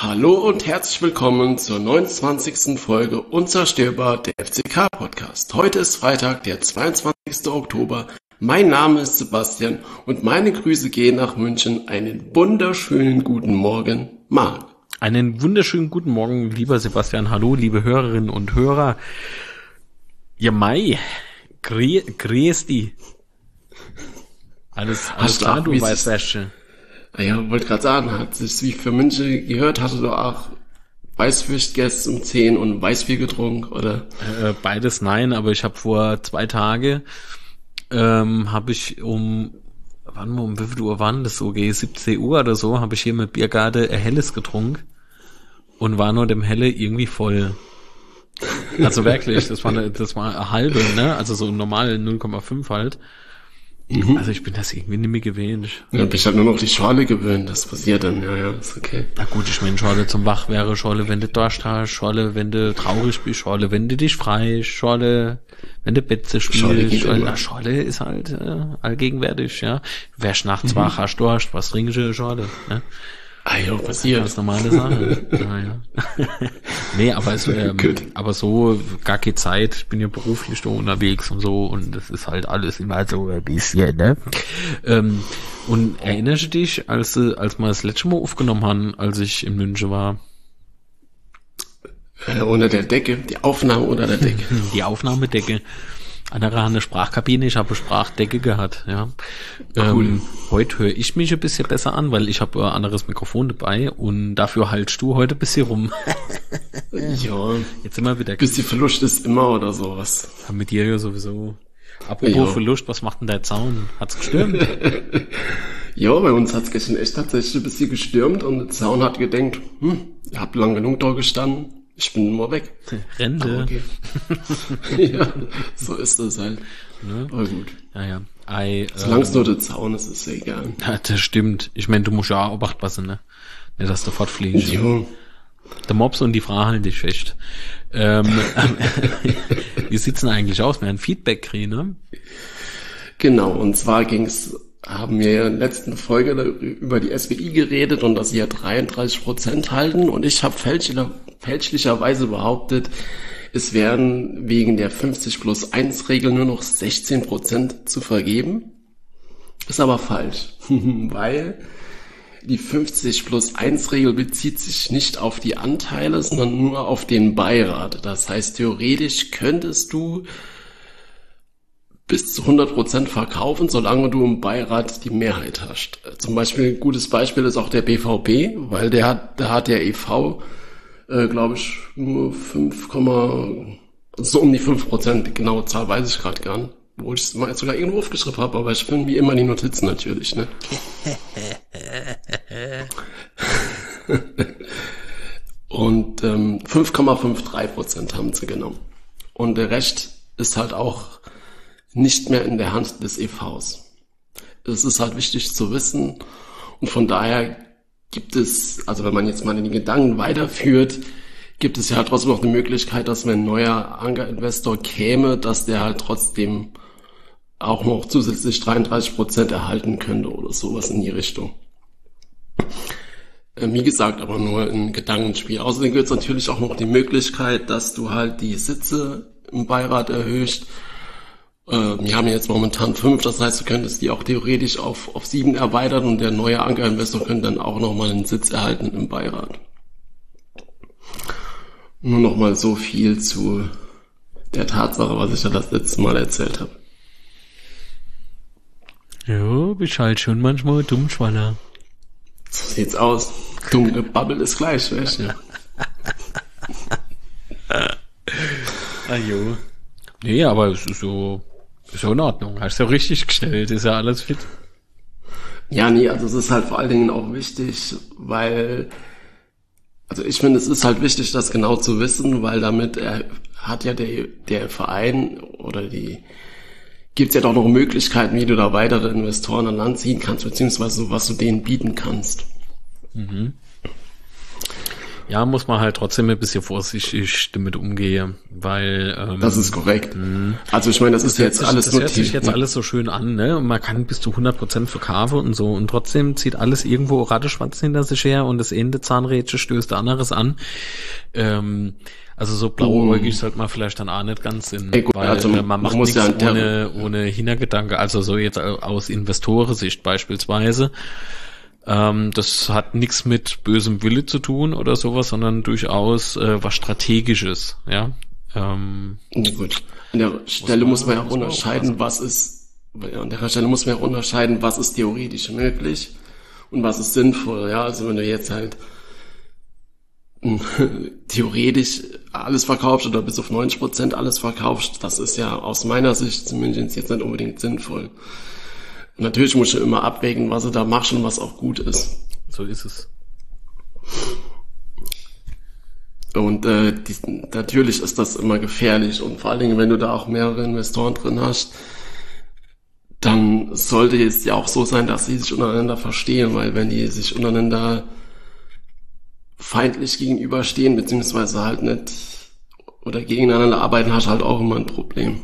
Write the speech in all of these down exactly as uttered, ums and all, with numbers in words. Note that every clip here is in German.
Hallo und herzlich willkommen zur neunundzwanzigsten Folge Unzerstörbar, der F C K-Podcast. Heute ist Freitag, der zweiundzwanzigsten Oktober. Mein Name ist Sebastian und meine Grüße gehen nach München. Einen wunderschönen guten Morgen, Marc. Einen wunderschönen guten Morgen, lieber Sebastian. Hallo, liebe Hörerinnen und Hörer. Ja, Mai, grüß die. Alles, alles klar, du Weißwäsche. Ja, wollte gerade sagen, hat sich wie für München gehört, hatte du auch Weißfisch gegessen um zehn und Weißbier getrunken, oder? Äh, beides nein, aber ich habe vor zwei Tage, ähm, habe ich um, wann mal, um wie viel Uhr waren das so, gegen siebzehn Uhr oder so, habe ich hier mit Biergarde ein Helles getrunken und war nur dem Helle irgendwie voll. Also wirklich, das war eine, das war eine halbe, ne, also so normal null Komma fünf halt. Mhm. Also ich bin das irgendwie nicht mehr gewöhnt. Ja, ich habe nur noch die Schorle gewöhnt, das passiert dann, ja, ja, ist okay. Na gut, ich meine, Schorle zum Wach wäre, Schorle, wenn du Durst hast, Schorle, wenn du traurig bist, Schorle, wenn du dich freust, Schorle, wenn du Betze spielst, Schorle, Schorle, na, Schorle ist halt äh, allgegenwärtig, ja. Wärst nachts mhm. wach, hast Durst, was trinkst du, Schorle, ne? Ah ja, passiert. Das ist normale Sache. Ja, ja. Nee, aber es, ähm, aber so gar keine Zeit. Ich bin ja beruflich da unterwegs und so und das ist halt alles immer so ein bisschen, ne? Ähm, und erinnerst du dich, als als wir das letzte Mal aufgenommen haben, als ich in München war? Äh, unter der Decke, die Aufnahme unter der Decke. Die Aufnahmedecke. Andere hat eine Sprachkabine, ich habe eine Sprachdecke gehabt, ja. Cool. Ähm, heute höre ich mich ein bisschen besser an, weil ich habe ein anderes Mikrofon dabei und dafür haltst du heute ein bisschen rum. Ja. Jetzt immer wieder. Bisschen Verlust ist immer oder sowas. Ja, mit dir ja sowieso. Apropos ja. Verlust, was macht denn der Zaun? Hat's gestürmt? Ja, bei uns hat's gestern echt tatsächlich ein bisschen gestürmt und der Zaun hat gedacht, hm, ihr habt lang genug da gestanden. Ich bin nur weg. Rente. Okay. Ja, so ist das halt. Ne? Aber gut. Ja, ja. I, Solange es ähm, nur der Zaun ist, ist es egal. Ja, das stimmt. Ich meine, du musst ja auch aufpassen, ne? Nicht, dass du fortfliegst. Ja. Der Mops und die Frau halten dich fest. Ähm, wie sieht's denn eigentlich aus? Wir haben Feedback kriegen, ne? Genau, und zwar ging's, haben wir in der letzten Folge über die S W I geredet und dass sie ja dreiunddreißig Prozent halten und ich habe fälschlicher, fälschlicherweise behauptet, es werden wegen der fünfzig plus eins Regel nur noch sechzehn Prozent zu vergeben. Ist aber falsch, weil die fünfzig plus eins Regel bezieht sich nicht auf die Anteile, sondern nur auf den Beirat. Das heißt, theoretisch könntest du bis zu hundert Prozent verkaufen, solange du im Beirat die Mehrheit hast. Zum Beispiel ein gutes Beispiel ist auch der B V B, weil der hat, da hat der E V, äh, glaube ich, nur fünf, so um die fünf Prozent. Die genaue Zahl weiß ich gerade gar nicht, wo ich es mal sogar irgendwo aufgeschrieben habe, aber ich finde wie immer die Notizen natürlich, ne? Und ähm, fünf Komma dreiundfünfzig Prozent haben sie genommen. Und der Rest ist halt auch nicht mehr in der Hand des E Vs. Es ist halt wichtig zu wissen und von daher gibt es, also wenn man jetzt mal den Gedanken weiterführt, gibt es ja halt trotzdem noch eine Möglichkeit, dass wenn ein neuer Anker-Investor käme, dass der halt trotzdem auch noch zusätzlich dreiunddreißig Prozent erhalten könnte oder sowas in die Richtung. Wie gesagt, aber nur ein Gedankenspiel. Außerdem gibt es natürlich auch noch die Möglichkeit, dass du halt die Sitze im Beirat erhöhst. Wir haben jetzt momentan fünf, das heißt, du könntest die auch theoretisch auf, auf sieben erweitern und der neue Ankerinvestor könnte dann auch nochmal einen Sitz erhalten im Beirat. Nur nochmal so viel zu der Tatsache, was ich ja das letzte Mal erzählt habe. Ja, bist halt schon manchmal Dummschwaller. So sieht's aus. Dumm gebabbelt ist gleich, weißt du? Ah jo. Nee, aber es ist so, ist so in Ordnung. Hast du ja richtig gestellt, ist ja alles fit. Ja, nee, also es ist halt vor allen Dingen auch wichtig, weil, also ich finde, es ist halt wichtig, das genau zu wissen, weil damit er, hat ja der, der Verein oder die, gibt's ja doch noch Möglichkeiten, wie du da weitere Investoren an Land ziehen kannst, beziehungsweise so, was du denen bieten kannst. Mhm. Ja, muss man halt trotzdem ein bisschen vorsichtig damit umgehen, weil ähm, das ist korrekt. Mh. Also ich meine, das, das ist jetzt sich, alles das hört sich jetzt alles so schön an, ne? Und man kann bis zu hundert Prozent verkaufen und so und trotzdem zieht alles irgendwo Ratteschwanz hinter sich her und das eine Zahnrädchen stößt der anderes an. Ähm, also so blauäugig sollte man vielleicht dann auch nicht ganz in, Ey, gut, weil also man, man macht muss nichts ja ohne, ohne Hintergedanke, also so jetzt aus Investorensicht beispielsweise. Ähm, das hat nichts mit bösem Wille zu tun oder sowas, sondern durchaus äh, was Strategisches, ja. Ähm, Gut. An der Stelle muss man ja auch unterscheiden, was ist, an der Stelle muss man ja auch unterscheiden, was ist theoretisch möglich und was ist sinnvoll, ja. Also wenn du jetzt halt theoretisch alles verkaufst oder bis auf neunzig Prozent alles verkaufst, das ist ja aus meiner Sicht zumindest jetzt nicht unbedingt sinnvoll. Natürlich muss ich immer abwägen, was du da machst und was auch gut ist. So ist es. Und äh, die, natürlich ist das immer gefährlich und vor allen Dingen, wenn du da auch mehrere Investoren drin hast, dann sollte es ja auch so sein, dass sie sich untereinander verstehen, weil wenn die sich untereinander feindlich gegenüberstehen, beziehungsweise halt nicht oder gegeneinander arbeiten, hast du halt auch immer ein Problem.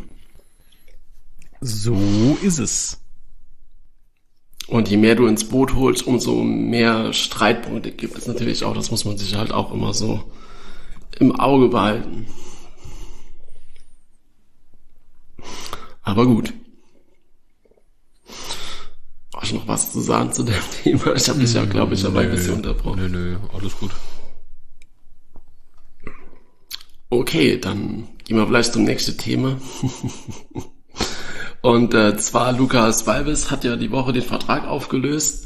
So ist es. Und je mehr du ins Boot holst, umso mehr Streitpunkte gibt es natürlich auch. Das muss man sich halt auch immer so im Auge behalten. Aber gut. Hast du noch was zu sagen zu dem Thema? Ich habe dich ja, glaube ich, dabei ein bisschen unterbrochen. Nö, nö, alles gut. Okay, dann gehen wir vielleicht zum nächsten Thema. Und äh, zwar Lucas Walvis hat ja die Woche den Vertrag aufgelöst.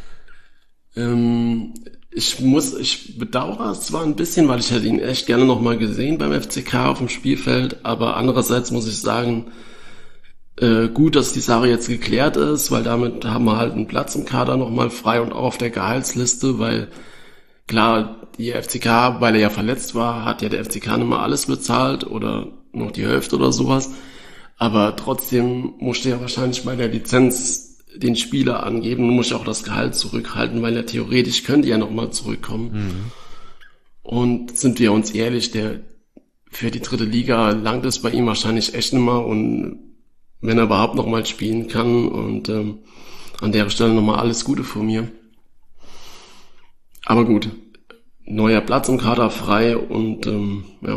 Ähm, ich muss, ich bedauere es zwar ein bisschen, weil ich hätte ihn echt gerne nochmal gesehen beim F C K auf dem Spielfeld, aber andererseits muss ich sagen, äh, gut, dass die Sache jetzt geklärt ist, weil damit haben wir halt einen Platz im Kader nochmal frei und auch auf der Gehaltsliste, weil klar, die F C K, weil er ja verletzt war, hat ja der F C K nicht mal alles bezahlt oder noch die Hälfte oder sowas. Aber trotzdem musste er wahrscheinlich bei der Lizenz den Spieler angeben und muss auch das Gehalt zurückhalten, weil er theoretisch könnte ja nochmal zurückkommen. Mhm. Und sind wir uns ehrlich, der für die dritte Liga langt es bei ihm wahrscheinlich echt nicht mehr und wenn er überhaupt nochmal spielen kann und ähm, an der Stelle nochmal alles Gute von mir. Aber gut, neuer Platz im Kader frei und ähm, ja.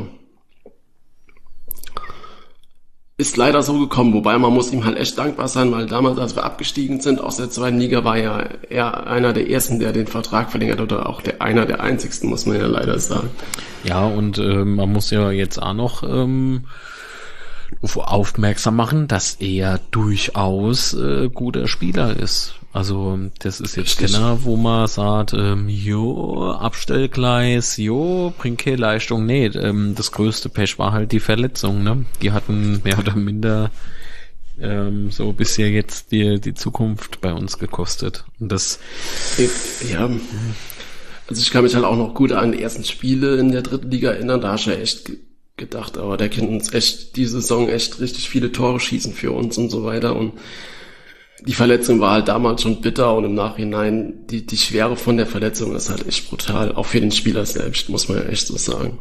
Ist leider so gekommen, wobei man muss ihm halt echt dankbar sein, weil damals, als wir abgestiegen sind aus der zweiten Liga, war ja er einer der ersten, der den Vertrag verlängert oder auch der einer der einzigsten, muss man ja leider sagen. Ja, und äh, man muss ja jetzt auch noch ähm, aufmerksam machen, dass er durchaus äh, guter Spieler ist. Also das ist jetzt keiner, wo man sagt, ähm, jo, Abstellgleis, jo, bringt keine Leistung. Nee, ähm, das größte Pech war halt die Verletzung, ne? Die hatten mehr oder minder ähm, so bisher jetzt die, die Zukunft bei uns gekostet. Und das... Ja, also ich kann mich halt auch noch gut an die ersten Spiele in der dritten Liga erinnern, da hast du ja echt gedacht, aber der kann uns echt die Saison echt richtig viele Tore schießen für uns und so weiter und die Verletzung war halt damals schon bitter und im Nachhinein die, die Schwere von der Verletzung ist halt echt brutal. Auch für den Spieler selbst, muss man ja echt so sagen.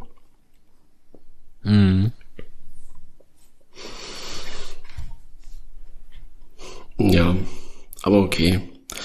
Mhm. Ja, aber okay.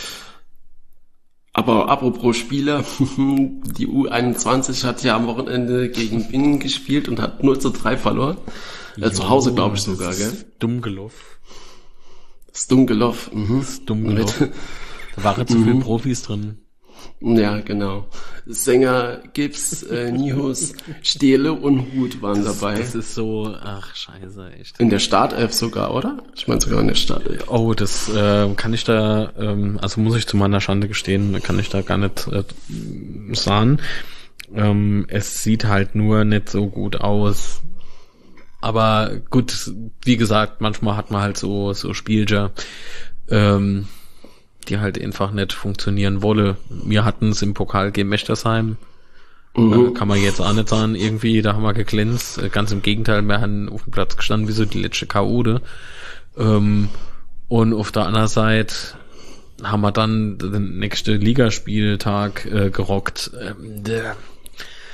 Aber apropos Spieler, die U einundzwanzig hat ja am Wochenende gegen Bingen gespielt und hat null zu drei verloren. Äh, zu Hause, glaube ich sogar, gell? Dumm gelaufen. Stumgeloff. Mhm. Stumgeloff. Da waren zu viele Profis drin. Ja, genau. Sänger Gibbs, äh, Nihus, Stehle und Hut waren das, dabei. Das ist so, ach scheiße, echt. In der Startelf sogar, oder? Ich meine sogar in der Startelf. Oh, das äh, kann ich da, ähm, also muss ich zu meiner Schande gestehen, kann ich da gar nicht äh, sagen. Ähm, es sieht halt nur nicht so gut aus. Aber gut, wie gesagt, manchmal hat man halt so so Spielger, ähm, die halt einfach nicht funktionieren wolle. Wir hatten es im Pokal gegen Mechtersheim. Mhm. Kann man jetzt auch nicht sagen, irgendwie, da haben wir geglänzt. Ganz im Gegenteil, wir haben auf dem Platz gestanden wie so die letzte K O-De. Ähm, und auf der anderen Seite haben wir dann den nächsten Ligaspieltag äh, gerockt. Ähm, der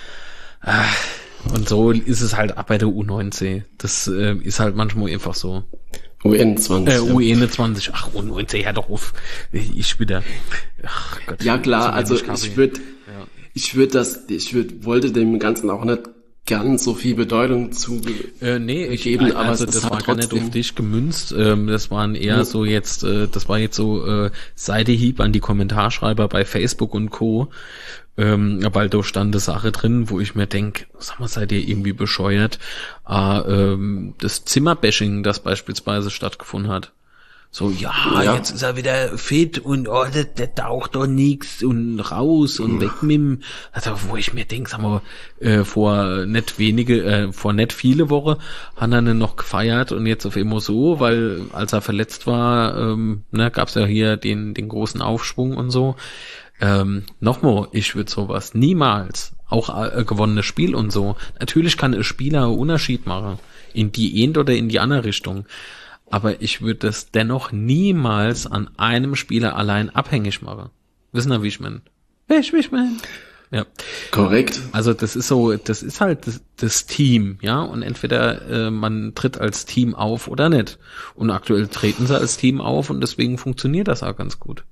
Und so ist es halt auch bei der U neunzehn. Das äh, ist halt manchmal einfach so. U einundzwanzig. Äh, U einundzwanzig. Ach, U neunzehn, ja doch auf. Ich wieder. Ach Gott. Ja klar, also ich würde, ja. ich würde das, ich würde, wollte dem Ganzen auch nicht ganz so viel Bedeutung zu äh, nee, ich geben, aber also das war gar nicht auf dich gemünzt. Ähm, das waren eher ja. so jetzt, äh, das war jetzt so äh, Seidehieb an die Kommentarschreiber bei Facebook und Co. Ähm, weil da stand eine Sache drin, wo ich mir denk, sag mal, seid ihr irgendwie bescheuert? Ah, ähm, das Zimmerbashing, das beispielsweise stattgefunden hat. So, ja, ja, jetzt ist er wieder fit und oh, der, der taucht doch nix und raus und weg mit ihm. Also, wo ich mir denk, sag mal, äh, vor nicht wenige, äh, vor nicht viele Wochen hat er ihn noch gefeiert und jetzt auf immer so, weil als er verletzt war, ähm, ne, gab's ja hier den, den großen Aufschwung und so. Ähm, nochmal, ich würde sowas niemals, auch äh, gewonnenes Spiel und so. Natürlich kann ein Spieler einen Unterschied machen, in die eine oder in die andere Richtung. Aber ich würde das dennoch niemals an einem Spieler allein abhängig machen. Wissen Sie, wie ich mein? Wie ich, wie ich mein? Ja. Korrekt. Also das ist so, das ist halt das, das Team, ja. Und entweder äh, man tritt als Team auf oder nicht. Und aktuell treten sie als Team auf und deswegen funktioniert das auch ganz gut.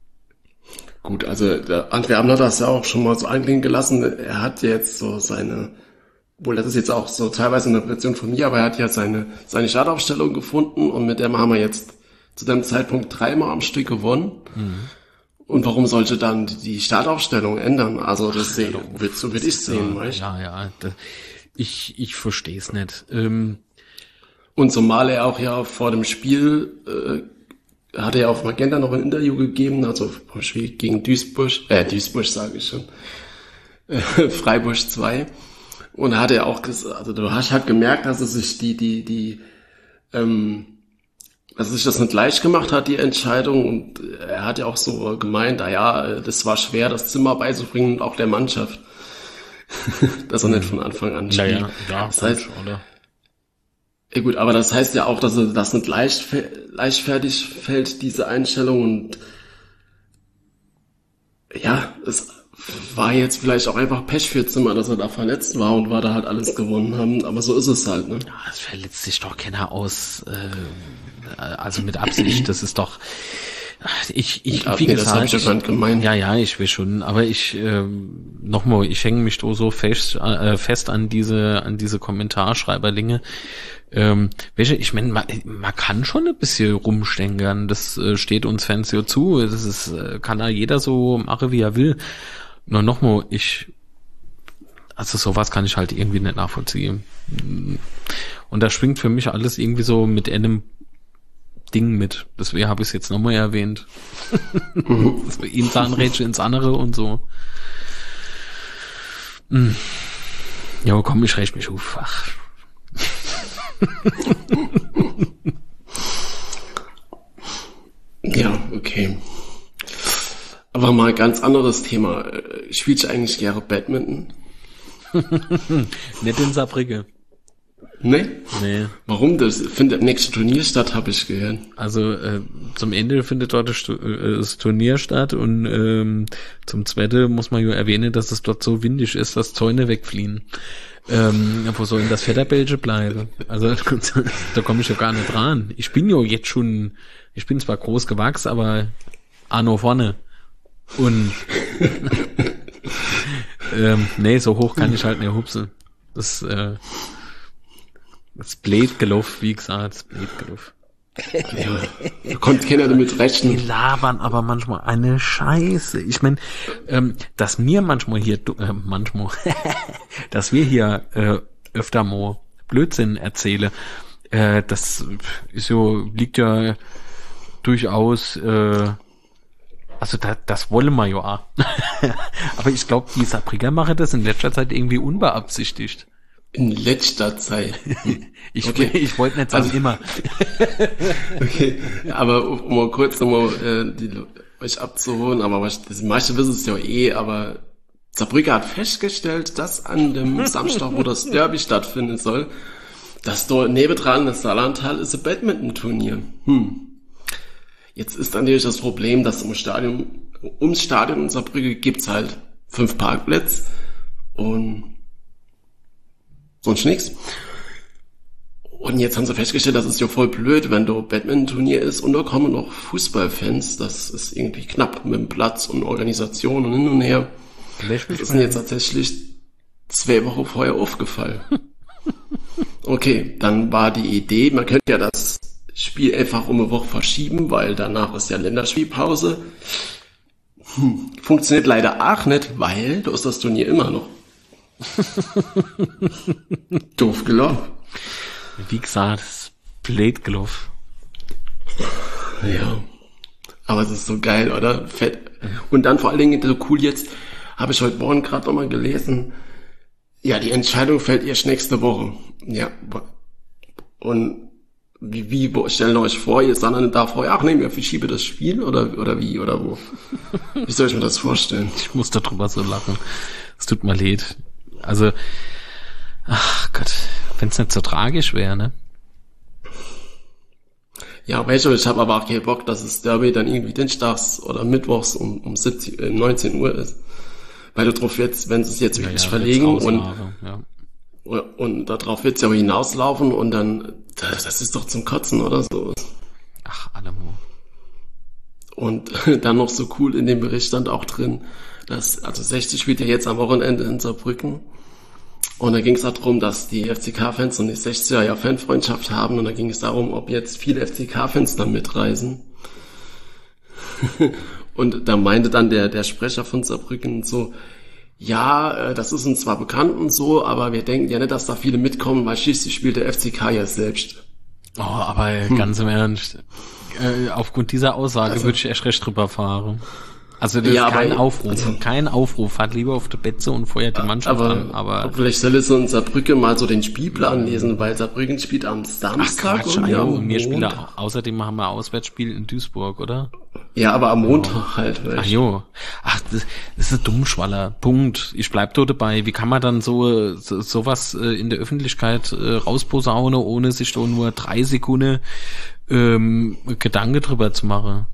Gut, also der André Amner hat das ja auch schon mal so einklingen gelassen. Er hat ja jetzt so seine, wohl das ist jetzt auch so teilweise eine Interpretation von mir, aber er hat ja seine seine Startaufstellung gefunden und mit der haben wir jetzt zu dem Zeitpunkt dreimal am Stück gewonnen. Mhm. Und warum sollte dann die Startaufstellung ändern? Also das sehe, so würde ich sehen, weißt du? Ja, ja, das, ich ich verstehe es nicht. Ähm, und zumal er auch ja vor dem Spiel äh, hat er ja auf Magenta noch ein Interview gegeben, also vom Spiel gegen Duisburg, äh, Duisburg sage ich schon, äh, Freiburg zwei. Und da hat er auch gesagt, also du hast halt gemerkt, dass er sich die, die, die, ähm, dass er sich das nicht leicht gemacht hat, die Entscheidung. Und er hat ja auch so gemeint, na ja, das war schwer, das Zimmer beizubringen und auch der Mannschaft, dass er nicht von Anfang an spielt. Ja, ja, das heißt, oder? Ja gut, aber das heißt ja auch, dass er das nicht leicht, leichtfertig fällt, diese Einstellung. Und ja, es war jetzt vielleicht auch einfach Pech für Zimmer, dass er da verletzt war und wir da halt alles gewonnen haben. Aber so ist es halt, ne? Ja, es verletzt sich doch keiner aus, äh, also mit Absicht. Das ist doch, ich, ich, Ach, wie nee, gesagt, das hab ich ja gar nicht gemeint. Ja, ja, ich will schon, aber ich, ähm, nochmal, ich hänge mich so fest, äh, fest an diese, an diese Kommentarschreiberlinge. Ähm, welche, ich meine, man, man kann schon ein bisschen rumstängern, das äh, steht uns Fans ja zu, das ist, äh, kann da jeder so machen, wie er will. Nur nochmal, ich, also sowas kann ich halt irgendwie nicht nachvollziehen. Und da schwingt für mich alles irgendwie so mit einem Ding mit. Deswegen habe ich es jetzt nochmal erwähnt. Das war ihm Zahnrädchen ins andere und so. Ja, komm, ich räche mich auf. Ach. Ja, okay. Aber mal ein ganz anderes Thema. Spielst du eigentlich gerne Badminton? Nicht in Saarbrücke. Nee? Nee. Warum? Das findet nächste Turnier statt, habe ich gehört. Also äh, zum Ende findet dort das, äh, das Turnier statt und ähm, zum Zweiten muss man ja erwähnen, dass es dort so windig ist, dass Zäune wegfliehen. Ähm, wo soll denn das Federbälge bleiben? Also da komme ich ja gar nicht dran. Ich bin ja jetzt schon, ich bin zwar groß gewachsen, aber Arno vorne. Und ähm, nee, so hoch kann ich halt nicht hupsen. Das äh, das blöd gelaufen, wie gesagt, das blöd gelaufen. Ja, da konnte keiner damit rechnen. Die labern aber manchmal eine Scheiße. Ich meine, ähm, dass mir manchmal hier, äh, manchmal, dass wir hier äh, öfter mal Blödsinn erzählen, äh, das ist so, liegt ja durchaus, äh, also da, das wollen wir ja auch. Aber ich glaube, die Saarbrücker machen das in letzter Zeit irgendwie unbeabsichtigt. In letzter Zeit. ich okay. ich wollte nicht sagen, also, immer. Okay, aber um mal kurz nochmal äh, die, euch abzuholen, aber was, das meiste wissen es ja eh, aber Saarbrücker hat festgestellt, dass an dem Samstag, wo das Derby stattfinden soll, dass dort nebendran das Saarlandtal ist ein Badminton-Turnier. Hm. Jetzt ist natürlich das Problem, dass im Stadion, ums Stadion in Saarbrücken gibt's halt fünf Parkplätze und sonst nichts. Und jetzt haben sie festgestellt, das ist ja voll blöd, wenn da Badminton-Turnier ist und da kommen noch Fußballfans. Das ist irgendwie knapp mit dem Platz und Organisation und hin und her. Das ist mir jetzt tatsächlich zwei Wochen vorher aufgefallen. Okay, dann war die Idee, man könnte ja das Spiel einfach um eine Woche verschieben, weil danach ist ja Länderspielpause. Hm, funktioniert leider auch nicht, weil da ist das Turnier immer noch. Doof gelaufen. Wie gesagt, blöd gelaufen. Ja, aber es ist so geil, oder? Fett. Und dann vor allen Dingen so cool jetzt, habe ich heute Morgen gerade nochmal gelesen, ja, die Entscheidung fällt erst nächste Woche. Ja, und wie, wie stellen euch vor, ihr seid dann da vorher, ach nee, wir verschieben das Spiel oder, oder wie, oder wo? Wie soll ich mir das vorstellen? Ich muss darüber so lachen. Es tut mir leid. Also, ach Gott, wenn es nicht so tragisch wäre, ne? Ja, weißt du, ich habe aber auch keinen Bock, dass das Derby dann irgendwie dienstags oder mittwochs um, um siebzehn, äh, neunzehn Uhr ist. Weil du drauf jetzt, wenn sie es jetzt wirklich ja, ja, verlegen und, ja. und, und darauf wird es ja auch hinauslaufen und dann, das, das ist doch zum Kotzen oder so. Ach, Alamo. Und dann noch so cool in dem Bericht stand auch drin, dass, also sechzig spielt ja jetzt am Wochenende in Saarbrücken. Und da ging es darum, dass die F C K-Fans und die sechziger ja Fanfreundschaft haben. Und da ging es darum, ob jetzt viele F C K-Fans dann mitreisen. Und da meinte dann der der Sprecher von Saarbrücken so, ja, das ist uns zwar bekannt und so, aber wir denken ja nicht, dass da viele mitkommen, weil schließlich spielt der F C K ja selbst. Oh, aber hm. ganz im Ernst, äh, aufgrund dieser Aussage also, würde ich echt recht drüber fahren. Also das ja, ist kein aber, Aufruf, also, kein Aufruf, hat lieber auf der Betze und feuert die Mannschaft aber, an. Aber vielleicht soll es so in Saarbrücken mal so den Spielplan lesen, weil Saarbrücken spielt am Samstag. Ach Quatsch, und, ja, und wir spielen da, außerdem haben wir Auswärtsspiel in Duisburg, oder? Ja, aber am Montag oh. halt. Ach jo, ach, das, das ist ein Dummschwaller, Punkt. Ich bleib da dabei. Wie kann man dann so, so sowas in der Öffentlichkeit äh, rausposaunen, ohne sich da nur drei Sekunden ähm, Gedanken drüber zu machen?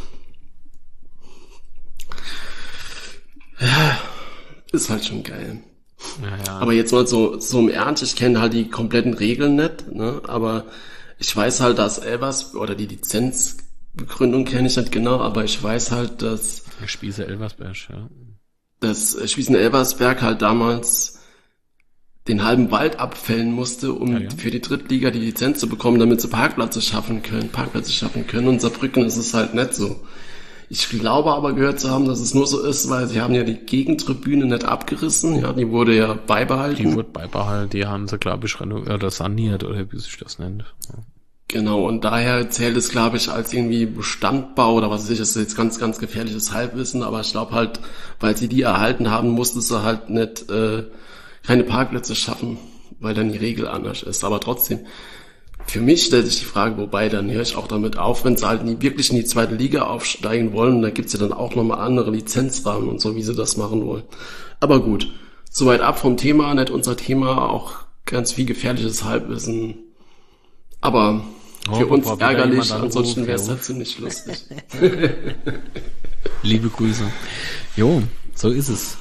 Ja, ist halt schon geil. Ja, ja. Aber jetzt mal so, so im Ernst, ich kenne halt die kompletten Regeln nicht, ne, aber ich weiß halt, dass Elvers, oder die Lizenzbegründung kenne ich nicht genau, aber ich weiß halt, dass Spieße Elversberg, ja. dass Spießen Elversberg halt damals den halben Wald abfällen musste, um ja, ja. für die Drittliga die Lizenz zu bekommen, damit sie Parkplätze schaffen können, Parkplätze schaffen können. Und Saarbrücken ist es halt nicht so. Ich glaube aber gehört zu haben, dass es nur so ist, weil sie haben ja die Gegentribüne nicht abgerissen. Ja, die wurde ja beibehalten. Die wurde beibehalten, die haben sie, glaube ich, renoviert oder saniert, oder wie sich das nennt. Ja. Genau, und daher zählt es, glaube ich, als irgendwie Bestandbau oder was weiß ich, das ist jetzt ganz, ganz gefährliches Halbwissen, aber ich glaube halt, weil sie die erhalten haben, musste sie halt nicht äh, keine Parkplätze schaffen, weil dann die Regel anders ist. Aber trotzdem, für mich stellt sich die Frage, wobei, dann höre ich auch damit auf, wenn sie halt nie, wirklich in die zweite Liga aufsteigen wollen, da gibt's ja dann auch nochmal andere Lizenzrahmen und so, wie sie das machen wollen. Aber gut, soweit ab vom Thema, nicht unser Thema, auch ganz viel gefährliches Halbwissen. Aber oh, für uns ärgerlich, ansonsten wäre es halt ziemlich lustig. Liebe Grüße. Jo, so ist es.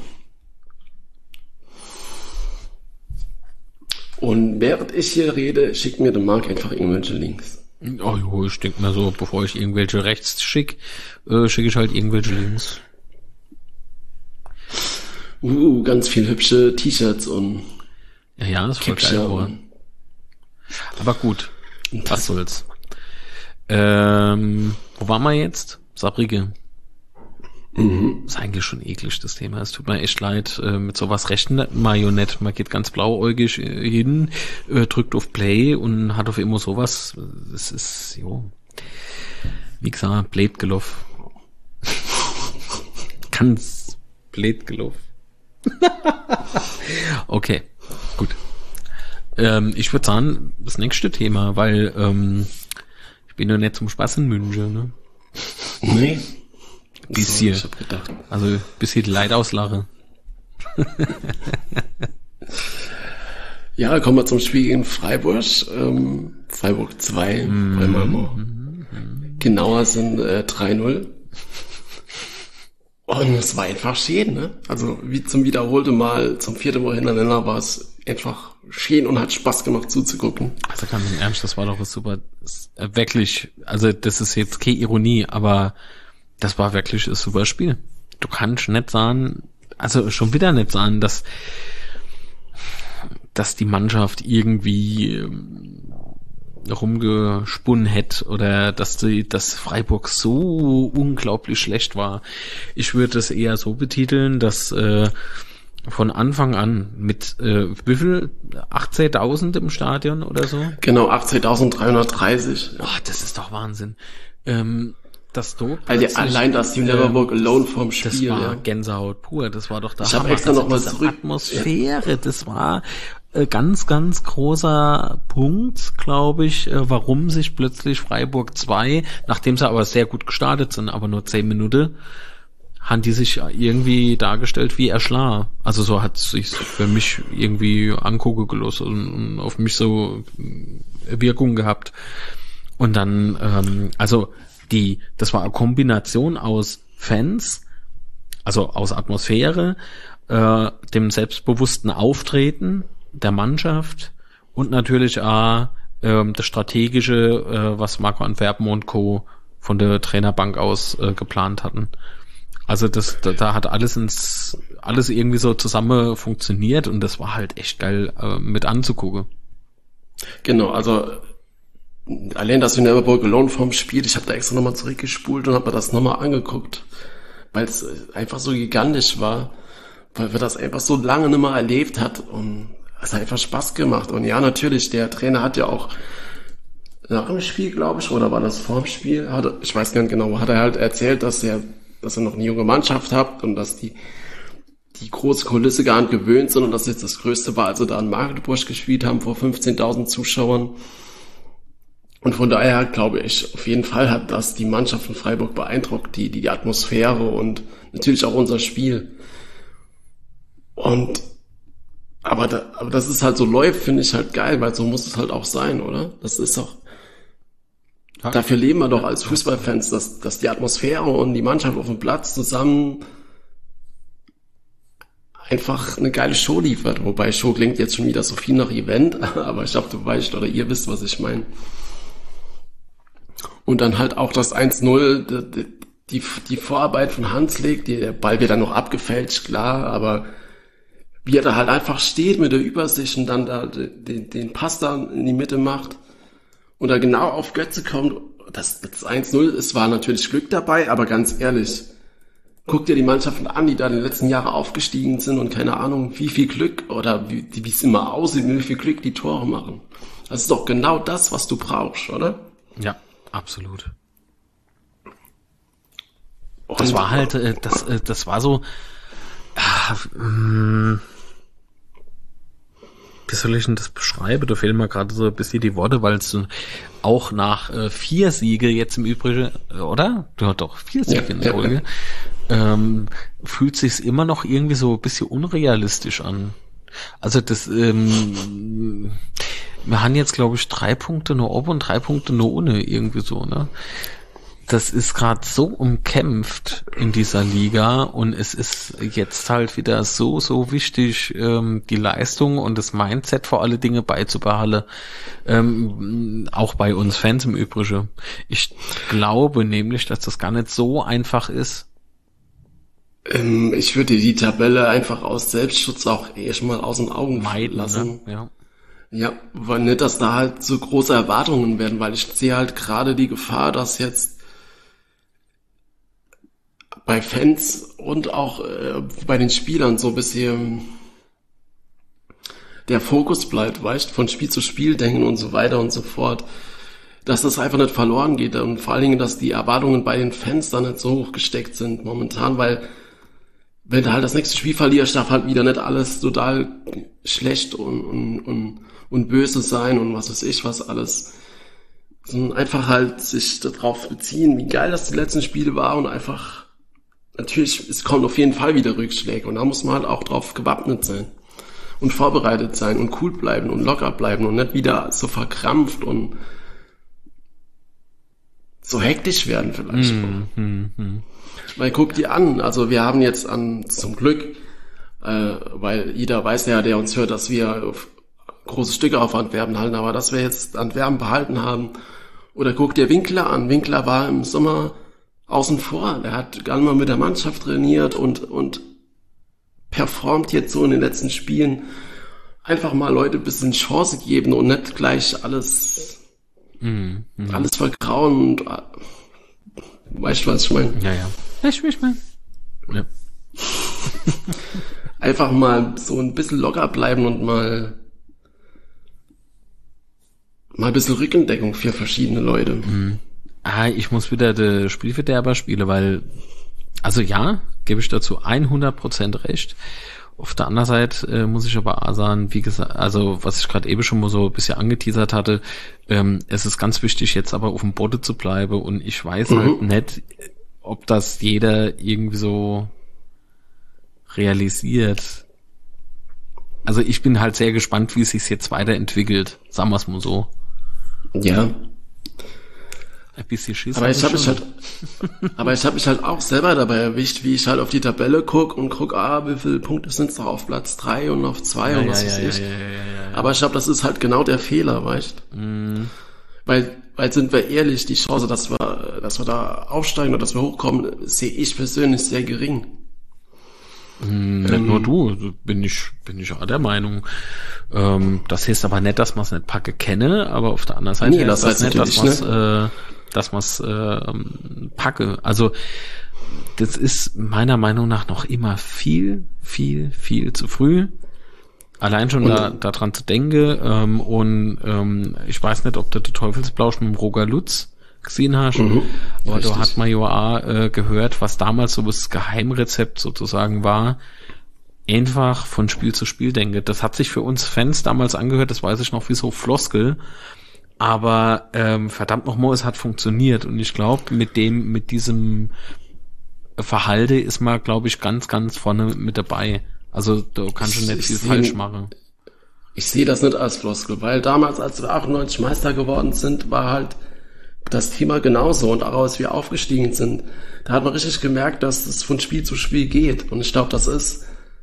Und während ich hier rede, schickt mir der Marc einfach irgendwelche Links. Oh jo, ich denke mal so, bevor ich irgendwelche rechts schicke, äh, schicke ich halt irgendwelche Links. Uh, ganz viel hübsche T-Shirts und ja, ja, das war geil. Aber gut, was soll's. Ähm, wo waren wir jetzt? Saarbrücken. Mhm. Ist eigentlich schon eklig, das Thema. Es tut mir echt leid, äh, mit sowas rechnet man ja nicht. Man geht ganz blauäugig äh, hin, äh, drückt auf Play und hat auf immer sowas. Es ist, jo, wie gesagt, blöd gelaufen. Ganz blöd gelaufen. Okay, gut. Ähm, ich würde sagen, das nächste Thema, weil ähm, ich bin ja nicht zum Spaß in München, ne? Nee. Bis hier. So, also bis hier die Leid auslache. Ja, kommen wir zum Spiel in Freiburg. Ähm, Freiburg zwei, mm, weil wir mal mm, genauer sind, äh, drei null. Und es war einfach schön, ne? Also wie zum wiederholten Mal, zum vierten Mal hintereinander war es einfach schön und hat Spaß gemacht zuzugucken. Also ganz im Ernst, das war doch super, wirklich, also das ist jetzt keine Ironie, aber das war wirklich ein super Spiel. Du kannst nicht sagen, also schon wieder nicht sagen, dass dass die Mannschaft irgendwie rumgesponnen hätte oder dass die, dass Freiburg so unglaublich schlecht war. Ich würde es eher so betiteln, dass äh, von Anfang an mit äh, wie viel? achtzehntausend im Stadion oder so? Genau, achtzehntausenddreihundertdreißig. Oh, das ist doch Wahnsinn. Ähm, dass du also allein das You Never Walk Alone vorm Spiel. Das war ja. Gänsehaut pur. Das war doch da. Ich habe extra also nochmal zurück. Atmosphäre, ja. Das war äh, ganz, ganz großer Punkt, glaube ich, äh, warum sich plötzlich Freiburg zwei, nachdem sie aber sehr gut gestartet sind, aber nur zehn Minuten, haben die sich irgendwie dargestellt wie erschlagen. Also so hat es sich für mich irgendwie angucken gelassen und, und auf mich so Wirkung gehabt. Und dann, ähm, also die, das war eine Kombination aus Fans, also aus Atmosphäre, äh, dem selbstbewussten Auftreten der Mannschaft und natürlich auch äh, das Strategische, äh, was Marco Antwerpen und Co. von der Trainerbank aus äh, geplant hatten. Also das, da, da hat alles ins, alles irgendwie so zusammen funktioniert und das war halt echt geil äh, mit anzugucken. Genau, also allein das You Never Walk Alone vom Spiel, ich habe da extra nochmal zurückgespult und habe mir das nochmal angeguckt, weil es einfach so gigantisch war, weil wir das einfach so lange nicht mehr erlebt hat und es hat einfach Spaß gemacht. Und ja, natürlich, der Trainer hat ja auch nach dem Spiel, glaube ich, oder war das vor dem Spiel, hat, ich weiß gar nicht genau, hat er halt erzählt, dass er dass er noch eine junge Mannschaft hat und dass die die große Kulisse gar nicht gewöhnt sind und dass jetzt das Größte war, als sie da in Magdeburg gespielt haben vor fünfzehntausend Zuschauern. Und von daher glaube ich, auf jeden Fall hat das die Mannschaft von Freiburg beeindruckt, die, die, die Atmosphäre und natürlich auch unser Spiel. Und, aber, da, aber dass es halt so läuft, finde ich halt geil, weil so muss es halt auch sein, oder? Das ist doch, ja. Dafür leben wir doch als Fußballfans, dass, dass die Atmosphäre und die Mannschaft auf dem Platz zusammen einfach eine geile Show liefert. Wobei Show klingt jetzt schon wieder so viel nach Event, aber ich glaube, du weißt oder ihr wisst, was ich meine. Und dann halt auch das eins null, die, die, die Vorarbeit von Hanslik, der Ball wird dann noch abgefälscht, klar, aber wie er da halt einfach steht mit der Übersicht und dann da den, den Pass da in die Mitte macht und da genau auf Götze kommt, das, das eins null, es war natürlich Glück dabei, aber ganz ehrlich, guck dir die Mannschaften an, die da in den letzten Jahren aufgestiegen sind und keine Ahnung, wie viel Glück oder wie wie es immer aussieht, wie viel Glück die Tore machen. Das ist doch genau das, was du brauchst, oder? Ja, absolut. Und das war halt, äh, das, äh, das war so, äh, mh, wie soll ich denn das beschreiben? Da fehlen mir gerade so ein bisschen die Worte, weil es auch nach äh, vier Siege jetzt im Übrigen, oder? Du hast doch vier Siege ja, in der Folge. Ja, ja. Ähm, fühlt sich's immer noch irgendwie so ein bisschen unrealistisch an. Also das, ähm, wir haben jetzt, glaube ich, drei Punkte nur oben und drei Punkte nur ohne, irgendwie so, ne? Das ist gerade so umkämpft in dieser Liga und es ist jetzt halt wieder so, so wichtig, ähm, die Leistung und das Mindset vor alle Dinge beizubehalten, ähm, auch bei uns Fans im Übrigen. Ich glaube nämlich, dass das gar nicht so einfach ist. Ähm, ich würde die Tabelle einfach aus Selbstschutz auch erstmal aus den Augen meiden lassen. Ne? Ja. Ja, weil nicht, dass da halt so große Erwartungen werden, weil ich sehe halt gerade die Gefahr, dass jetzt bei Fans und auch äh, bei den Spielern so ein bisschen der Fokus bleibt, weißt, von Spiel zu Spiel denken und so weiter und so fort, dass das einfach nicht verloren geht und vor allen Dingen, dass die Erwartungen bei den Fans dann nicht so hoch gesteckt sind momentan, weil wenn du halt das nächste Spiel verlierst, darf halt wieder nicht alles total schlecht und, und, und, und böse sein und was weiß ich, was alles, sondern einfach halt sich darauf beziehen, wie geil das die letzten Spiele war und einfach natürlich, es kommt auf jeden Fall wieder Rückschläge und da muss man halt auch drauf gewappnet sein und vorbereitet sein und cool bleiben und locker bleiben und nicht wieder so verkrampft und so hektisch werden vielleicht. Mm, mm, mm. Weil guck die an, also wir haben jetzt an, zum Glück, äh, weil jeder weiß ja, der uns hört, dass wir auf große Stücke auf Antwerpen halten, aber dass wir jetzt Antwerpen behalten haben. Oder guck dir Winkler an. Winkler war im Sommer außen vor. Der hat gar nicht mal mit der Mannschaft trainiert und, und performt jetzt so in den letzten Spielen. Einfach mal Leute ein bisschen Chance geben und nicht gleich alles, mhm, mh. alles vergrauen und, weißt du, was ich meine? Ja, ja. Ich, ich mein. Ja. Einfach mal so ein bisschen locker bleiben und mal mal ein bisschen Rückendeckung für verschiedene Leute. Mhm. Ah, ich muss wieder den Spielverderber spielen, weil, also ja, gebe ich dazu hundert Prozent recht. Auf der anderen Seite äh, muss ich aber auch sagen, wie gesagt, also was ich gerade eben schon mal so ein bisschen angeteasert hatte, ähm, es ist ganz wichtig, jetzt aber auf dem Boden zu bleiben und ich weiß mhm. halt nicht, ob das jeder irgendwie so realisiert. Also ich bin halt sehr gespannt, wie es sich jetzt weiterentwickelt, sagen wir es mal so. Ja. Ein bisschen Schiss. Aber ich habe mich halt, aber ich habe mich halt auch selber dabei erwischt, wie ich halt auf die Tabelle guck und guck, ah, wie viele Punkte sind es doch auf Platz drei und auf zwei ja, und was ja, weiß ja, ich. Ja, ja, ja, ja. Aber ich glaube, das ist halt genau der Fehler, weißt? Mm. Weil, weil sind wir ehrlich, die Chance, dass wir, dass wir da aufsteigen oder dass wir hochkommen, sehe ich persönlich sehr gering. Mm, nicht ähm, nur du, bin ich, bin ich auch der Meinung. Ähm, das heißt aber nicht, dass man es nicht packe kenne, aber auf der anderen Seite nee, das heißt das nicht, dass man es äh, dass man es äh, packe. Also das ist meiner Meinung nach noch immer viel, viel, viel zu früh. Allein schon da daran zu denken. Ähm, und ähm, ich weiß nicht, ob du den Teufelsblausch mit dem Roger Lutz gesehen hast. Mhm, aber da hat man ja auch äh, gehört, was damals so das Geheimrezept sozusagen war. Einfach von Spiel zu Spiel denke. Das hat sich für uns Fans damals angehört, das weiß ich noch, wie so Floskel. Aber ähm, verdammt nochmal, es hat funktioniert. Und ich glaube, mit dem, mit diesem Verhalten ist man, glaube ich, ganz, ganz vorne mit dabei. Also da kannst du nicht viel falsch machen. Ich sehe das nicht als Floskel, weil damals, als wir achtundneunzig Meister geworden sind, war halt das Thema genauso. Und auch als wir aufgestiegen sind, da hat man richtig gemerkt, dass es von Spiel zu Spiel geht. Und ich glaube, das ist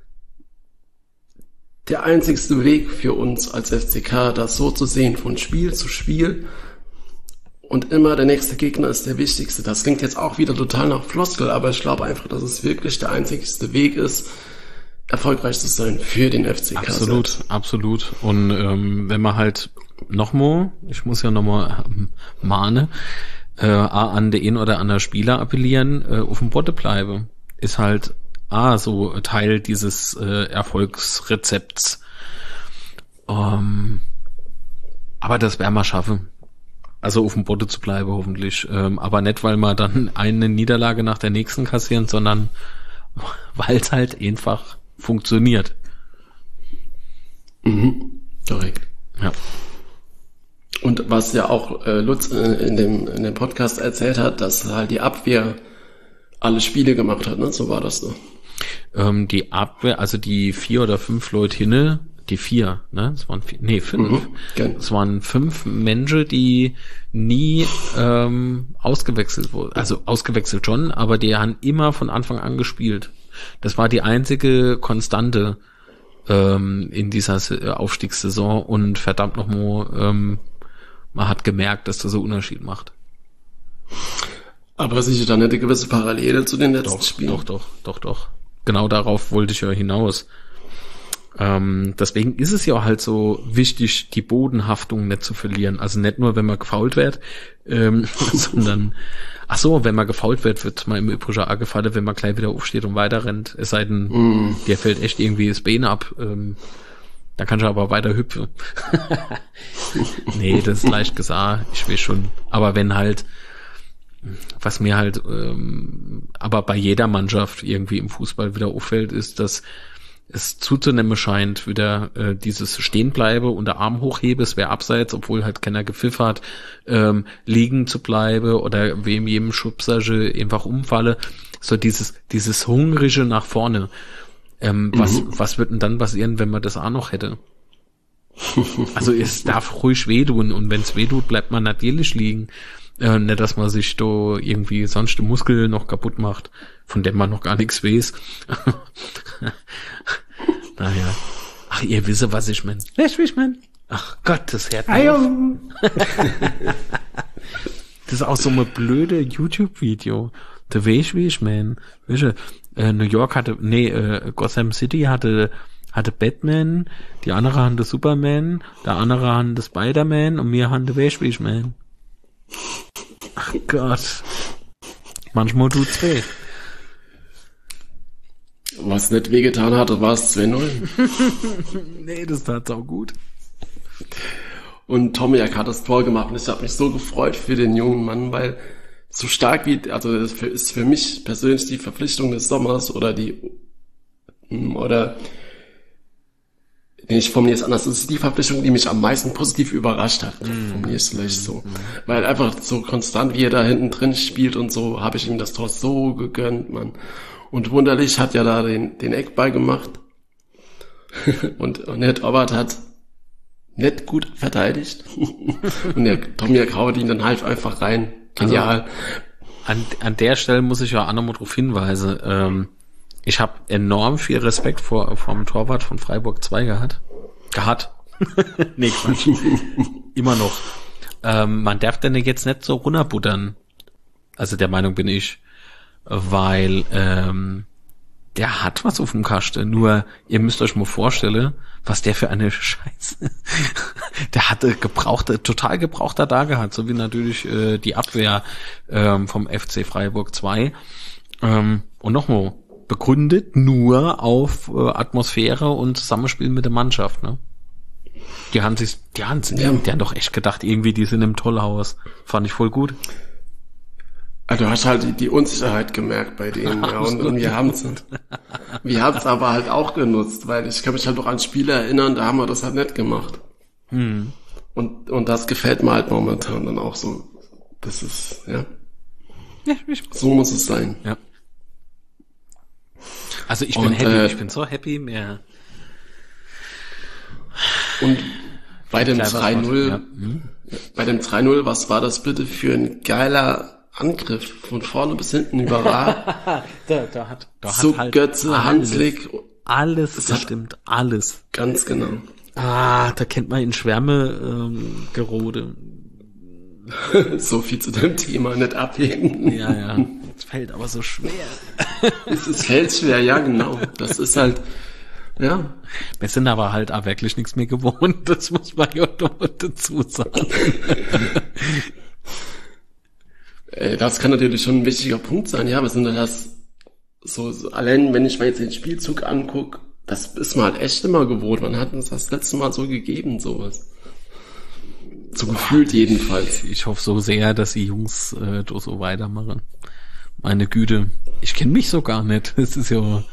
der einzigste Weg für uns als F C K, das so zu sehen, von Spiel zu Spiel. Und immer der nächste Gegner ist der wichtigste. Das klingt jetzt auch wieder total nach Floskel, aber ich glaube einfach, dass es wirklich der einzigste Weg ist, erfolgreich zu sein für den F C K. Absolut, selbst. absolut. Und ähm, wenn man halt nochmal, ich muss ja nochmal ähm, mahne, äh, an den oder anderen Spieler appellieren, äh, auf dem Boden bleibe, ist halt Ah, so Teil dieses äh, Erfolgsrezepts. Ähm, aber das werden wir schaffen. Also auf dem Boden zu bleiben, hoffentlich. Ähm, aber nicht, weil wir dann eine Niederlage nach der nächsten kassieren, sondern weil es halt einfach funktioniert. Mhm, korrekt. Ja. Und was ja auch äh, Lutz äh, in dem in dem Podcast erzählt hat, dass halt die Abwehr alle Spiele gemacht hat, ne? So war das so. Ähm, die Abwehr, also die vier oder fünf Leute hinne, die vier, ne? Es waren vier, nee, fünf. Mhm, es waren fünf Menschen, die nie ähm, ausgewechselt wurden. Also ausgewechselt schon, aber die haben immer von Anfang an gespielt. Das war die einzige Konstante ähm, in dieser Aufstiegssaison und verdammt nochmal, ähm, man hat gemerkt, dass das so einen Unterschied macht. Aber sicher dann eine gewisse Parallele zu den letzten doch, Spielen. Doch, doch, doch, doch. Genau darauf wollte ich ja hinaus. Ähm, deswegen ist es ja halt so wichtig, die Bodenhaftung nicht zu verlieren. Also nicht nur, wenn man gefoult wird, ähm, sondern, ach so, wenn man gefoult wird, wird man im Übrigen auch gefallen, wenn man gleich wieder aufsteht und weiter rennt. Es sei denn, mm. dir fällt echt irgendwie das Bein ab. Ähm, dann kannst du aber weiter hüpfen. Nee, das ist leicht gesagt. Ich weiß schon. Aber wenn halt, was mir halt, ähm, aber bei jeder Mannschaft irgendwie im Fußball wieder auffällt, ist, dass es zuzunehmen scheint, wieder äh, dieses Stehenbleibe und der Arm hochhebe, es wäre abseits, obwohl halt keiner gepfiff hat, ähm, liegen zu bleiben oder wem jedem Schubsage einfach umfalle. So dieses dieses Hungrige nach vorne. Ähm, mhm. Was was wird denn dann passieren, wenn man das auch noch hätte? Also es darf ruhig wehtun und wenn es wehtut, bleibt man natürlich liegen. Äh, nicht, dass man sich da irgendwie sonst den Muskel noch kaputt macht, von dem man noch gar nichts weiß. Naja. Ach, ihr wisst, was ich mein. Weißt du, wie ich mein? Ach Gott, das hört mir auf. Das ist auch so ein blöde YouTube-Video. Du weißt, wie ich mein. Weißt du, äh, New York hatte, nee, äh, Gotham City hatte, hatte Batman, die andere haben den Superman, der andere haben den Spider-Man und wir haben den weißt, wie ich mein. Ach Gott. Manchmal tut's weh. Was nicht wehgetan hatte, war es zwei null. Nee, das tat's auch gut. Und Tomiak hat das Tor gemacht und ich habe mich so gefreut für den jungen Mann, weil so stark wie, also das ist für mich persönlich die Verpflichtung des Sommers oder die, oder, nee, ich formuliere es anders, das ist die Verpflichtung, die mich am meisten positiv überrascht hat, mm. formuliere es vielleicht so. Mm. Weil einfach so konstant, wie er da hinten drin spielt und so, habe ich ihm das Tor so gegönnt, Mann. Und Wunderlich hat ja da den, den Eckball gemacht. und, und der Torwart hat nicht gut verteidigt. Und der Tomiak haut ihn dann halt einfach rein. Genial. Also, an, an der Stelle muss ich ja auch nochmal darauf hinweisen. Ähm, ich habe enorm viel Respekt vor vom Torwart von Freiburg zwei gehabt. Gehabt. Nee, Quatsch. Immer noch. Ähm, man darf denn jetzt nicht so runterbuttern. Also der Meinung bin ich. Weil ähm, der hat was auf dem Kasten. Nur, ihr müsst euch mal vorstellen, was der für eine Scheiße. Der hatte gebrauchte, total gebrauchter da gehabt, so wie natürlich äh, die Abwehr ähm, vom F C Freiburg zwei. Ähm, und nochmal, begründet nur auf äh, Atmosphäre und Zusammenspiel mit der Mannschaft, ne? Die haben sich, die haben, ja. die haben doch echt gedacht, irgendwie, die sind im Tollhaus. Fand ich voll gut. Also du hast halt die, die Unsicherheit gemerkt bei denen, ja, und, und wir haben es wir haben es aber halt auch genutzt, weil ich kann mich halt noch an Spiele erinnern, da haben wir das halt nicht gemacht. Hm. Und und das gefällt mir halt momentan dann auch so. Das ist, ja. ja ich, so muss es sein. Ja. Also ich bin und, happy, äh, ich bin so happy, mehr. Und bei dem drei null, ja. hm? bei dem drei null, was war das bitte für ein geiler Angriff von vorne bis hinten überall. da, da hat, da so hat halt Götze, Hanslik. Alles bestimmt, alles. Ganz genau. Ah, da kennt man in Schwärme ähm, gerode. So viel zu dem Thema, nicht abheben. Ja, ja. Es fällt aber so schwer. Es fällt schwer, ja genau. Das ist halt, ja. Wir sind aber halt auch wirklich nichts mehr gewohnt. Das muss man ja doch dazu sagen. Das kann natürlich schon ein wichtiger Punkt sein, ja, wir sind das so, so, allein wenn ich mir jetzt den Spielzug angucke, das ist man halt echt immer gewohnt, man hat uns das letzte Mal so gegeben, sowas. So gefühlt oh, jedenfalls. Ich, ich hoffe so sehr, dass die Jungs äh, da so weitermachen. Meine Güte, ich kenne mich so gar nicht, das ist ja,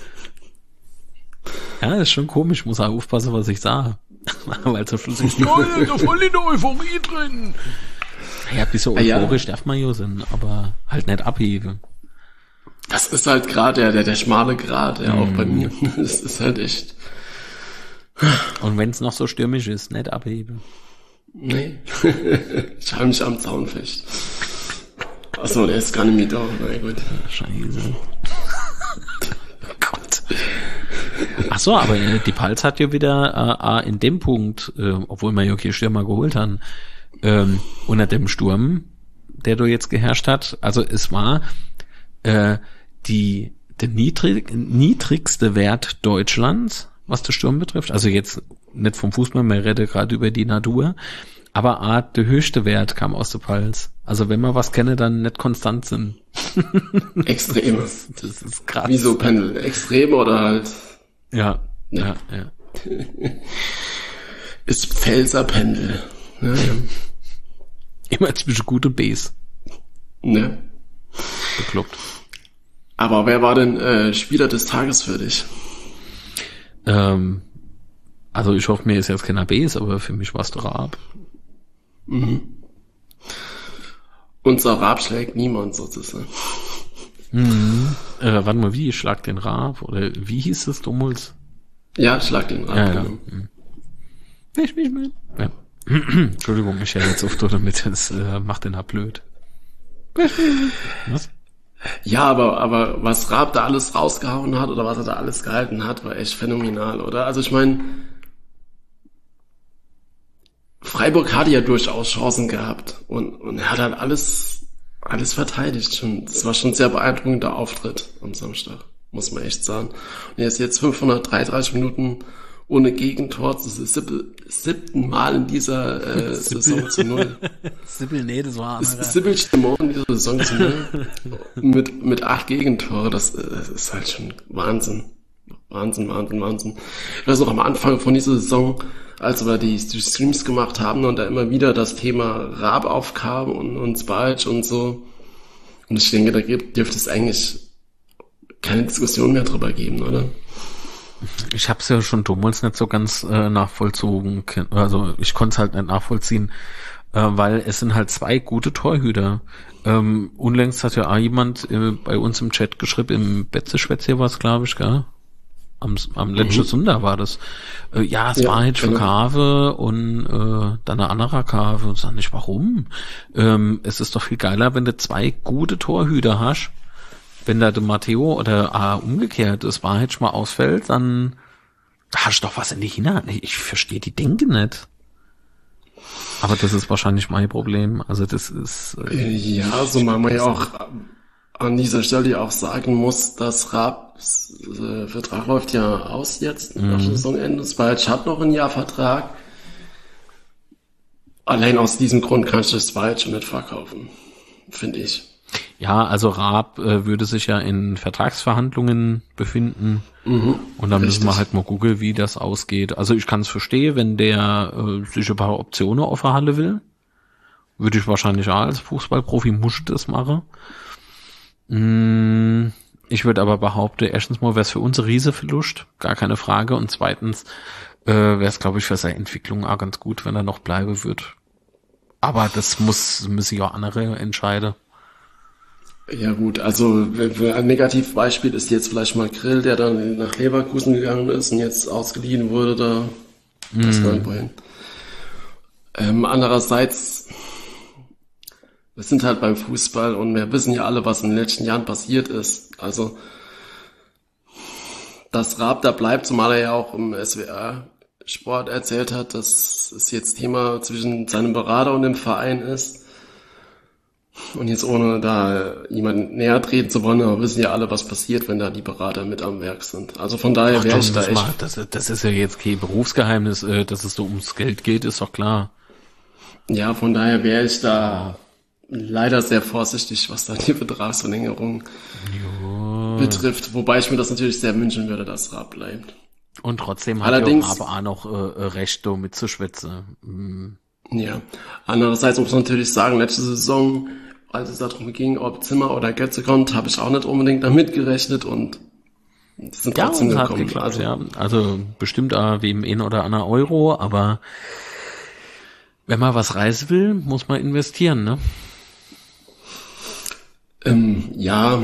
ja, das ist schon komisch, ich muss auch aufpassen, was ich sage. Weil zum Schluss ist, ja, da voll in der Euphorie drin. Ja, ein bisschen euphorisch ah, ja. darf man ja sein, aber halt nicht abheben. Das ist halt gerade der, der, der schmale Grat, ja, mm. auch bei mir. Das ist halt echt. Und wenn es noch so stürmisch ist, nicht abheben. Nee. Ich halte mich am Zaun fest. Achso, der ist gar nicht mehr da, na gut. Scheiße. Gott. Ach so, aber die Pals hat ja wieder äh, in dem Punkt, äh, obwohl wir ja hier Stürmer geholt haben, Ähm, unter dem Sturm, der da jetzt geherrscht hat. Also es war äh, die der niedrig, niedrigste Wert Deutschlands, was der Sturm betrifft. Also jetzt nicht vom Fußball, man redet gerade über die Natur, aber ah, der höchste Wert kam aus der Pfalz. Also wenn man was kenne, dann nicht konstant sind. Extreme. Das, das ist krass. Wie so Pendel. Extreme oder halt. Ja, ja, ja. Ist Pfälzer Pendel. Ja, ja. Immer zwischen gut und Base. Ne. Bekloppt. Aber wer war denn äh, Spieler des Tages für dich? Ähm, also ich hoffe, mir ist jetzt keiner Base, aber für mich war es der Raab. Mhm. Unser Raab schlägt niemand sozusagen. Mhm. Äh, warte mal, wie? Schlag den Raab? Oder wie hieß es damals? Ja, Schlag den Raab. Ja, ja. Genau. Mhm. Ich mich mal. Ja. Entschuldigung, ich höre jetzt auf damit, das äh, macht den Hab blöd. Was? Ja, aber, aber was Raab da alles rausgehauen hat oder was er da alles gehalten hat, war echt phänomenal, oder? Also ich meine, Freiburg hatte ja durchaus Chancen gehabt und, und er hat halt alles, alles verteidigt schon. Das war schon ein sehr beeindruckender Auftritt am Samstag, muss man echt sagen. Und er ist jetzt fünfhundertdreiunddreißig Minuten ohne Gegentor, das ist das siebte, siebten Mal in dieser äh, Saison zu null. Sibyl, nee, das war Das siebelste Mal in dieser Saison zu null. mit, mit acht Gegentore, das, das ist halt schon Wahnsinn. Wahnsinn, Wahnsinn, Wahnsinn. Ich weiß noch, am Anfang von dieser Saison, als wir die, die Streams gemacht haben und da immer wieder das Thema Raab aufkam und, und Spajic und so. Und ich denke, da gibt, dürfte es eigentlich keine Diskussion mehr drüber geben, oder? Ich habe es ja schon damals nicht so ganz äh, nachvollzogen, also ich konnte es halt nicht nachvollziehen, äh, weil es sind halt zwei gute Torhüter. Ähm, unlängst hat ja auch jemand äh, bei uns im Chat geschrieben, im Betzeschwätz hier war es, glaube ich, gell? Am, am letzten mhm. Sonntag war das. Äh, ja, es ja, war halt für genau. Kave und äh, dann eine andere Kave. Und sag nicht, warum? Ähm, es ist doch viel geiler, wenn du zwei gute Torhüter hast. Wenn da der Matteo oder ah, umgekehrt das Wahrheit schon mal ausfällt, dann hast du doch was in die Hina. Ich verstehe die Denke nicht. Aber das ist wahrscheinlich mein Problem. Also das ist... Äh, ja, so man ja auch an dieser Stelle auch sagen muss, dass Raabs äh, Vertrag läuft ja aus jetzt mhm. nach Saisonende. Spajic hat noch ein Jahr Vertrag. Allein aus diesem Grund kannst du Spajic schon nicht verkaufen, finde ich. Ja, also Raab äh, würde sich ja in Vertragsverhandlungen befinden mhm, und dann richtig. Müssen wir halt mal gucken, wie das ausgeht. Also ich kann es verstehen, wenn der äh, sich ein paar Optionen auf der Halle will, würde ich wahrscheinlich auch als Fußballprofi muss ich das machen. Mm, ich würde aber behaupten, erstens mal wäre es für uns ein Riesenverlust, gar keine Frage, und zweitens äh, wäre es, glaube ich, für seine Entwicklung auch ganz gut, wenn er noch bleiben wird. Aber das muss müssen ja auch andere entscheiden. Ja gut, also ein Negativbeispiel ist jetzt vielleicht mal Grill, der dann nach Leverkusen gegangen ist und jetzt ausgeliehen wurde da. Das mm. war ein ähm, andererseits, wir sind halt beim Fußball und wir wissen ja alle, was in den letzten Jahren passiert ist. Also, dass Raab da bleibt, zumal er ja auch im S W R-Sport erzählt hat, dass es jetzt Thema zwischen seinem Berater und dem Verein ist. Und jetzt ohne da jemanden näher treten zu wollen, aber wissen ja alle, was passiert, wenn da die Berater mit am Werk sind. Also von daher wäre ich da echt... Mal, das, das ist ja jetzt kein Berufsgeheimnis, dass es so ums Geld geht, ist doch klar. Ja, von daher wäre ich da leider sehr vorsichtig, was da die Vertragsverlängerung jo. betrifft. Wobei ich mir das natürlich sehr wünschen würde, dass Raab bleibt. Und trotzdem hat Allerdings, er auch noch äh, Recht, da mitzuschwätzen. Hm. Ja, andererseits muss man natürlich sagen, letzte Saison, als es darum ging, ob Zimmer oder Götze kommt, habe ich auch nicht unbedingt damit gerechnet und die sind ja, trotzdem hat gekommen. Geklappt, also, ja. also bestimmt auch wegen ein oder anderer Euro, aber wenn man was reisen will, muss man investieren, ne? Ähm, ja,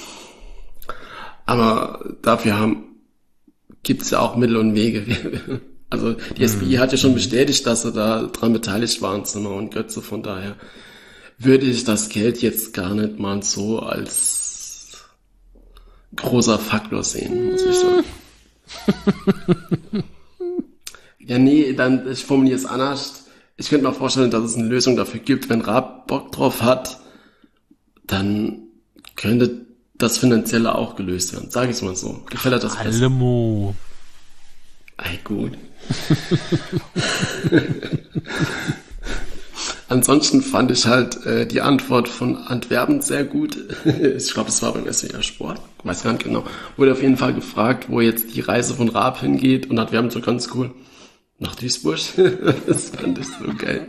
aber dafür haben gibt's ja auch Mittel und Wege. Also die S B I hat ja schon bestätigt, dass sie da dran beteiligt waren, Zimmer und Götze. Von daher würde ich das Geld jetzt gar nicht mal so als großer Faktor sehen, muss ich sagen. Ja, nee, dann, ich formuliere es anders. Ich könnte mir vorstellen, dass es eine Lösung dafür gibt. Wenn Raab Bock drauf hat, dann könnte das Finanzielle auch gelöst werden. Sag ich mal so. Gefällt dir das besser? Allemo. Ey, gut. Ansonsten fand ich halt äh, die Antwort von Antwerpen sehr gut. Ich glaube, es war beim S W R Sport. Ich weiß gar nicht genau. Wurde auf jeden Fall gefragt, wo jetzt die Reise von Raab hingeht. Und Antwerpen so ganz cool. Nach Duisburg. Das fand ich so geil.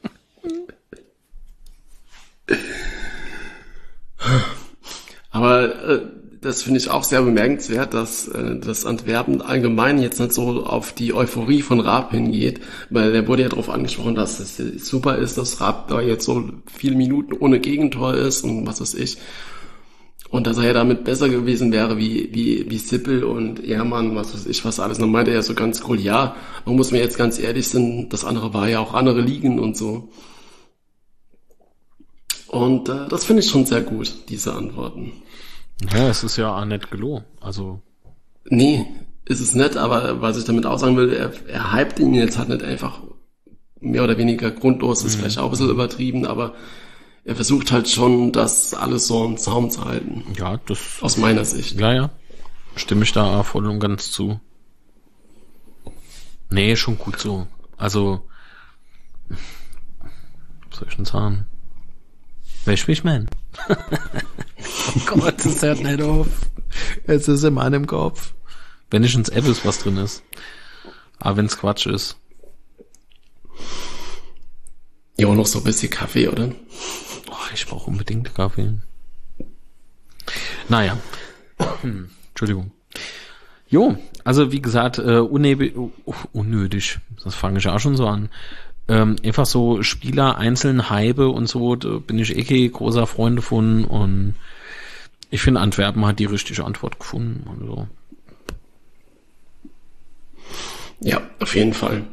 Aber äh, das finde ich auch sehr bemerkenswert, dass äh, das Antwerpen allgemein jetzt nicht so auf die Euphorie von Raab hingeht, weil der wurde ja darauf angesprochen, dass es super ist, dass Raab da jetzt so viele Minuten ohne Gegentor ist und was weiß ich. Und dass er ja damit besser gewesen wäre wie, wie, wie Sippel und Ehrmann, was weiß ich, was alles. Dann meinte er so ganz cool, ja, man muss mir jetzt ganz ehrlich sein, das andere war ja auch andere Ligen und so. Und äh, das finde ich schon sehr gut, diese Antworten. Ja, es ist ja auch nicht gelogen, also. Nee, ist es nicht, aber was ich damit auch sagen will, er, er hypt ihn jetzt halt nicht einfach mehr oder weniger grundlos, ist mhm. vielleicht auch ein bisschen übertrieben, aber er versucht halt schon, das alles so im Zaum zu halten. Ja, das... Aus meiner Sicht. Ja, ja. Stimme ich da voll und ganz zu. Nee, schon gut so. Also... Was soll ich denn sagen? Weißt du, wie ich mein? Oh Gott, das hört nicht auf. Jetzt ist in meinem Kopf. Wenn ich ins Apples was drin ist. Aber wenn's Quatsch ist. Ja, noch so ein bisschen Kaffee, oder? Oh, ich brauche unbedingt Kaffee. Naja. Hm, Entschuldigung. Jo, also wie gesagt, äh, unnötig, unnötig, das fange ich auch schon so an. Ähm, einfach so Spieler einzeln hype und so, da bin ich eh großer Freund von und ich finde, Antwerpen hat die richtige Antwort gefunden und so. Ja, auf jeden Fall.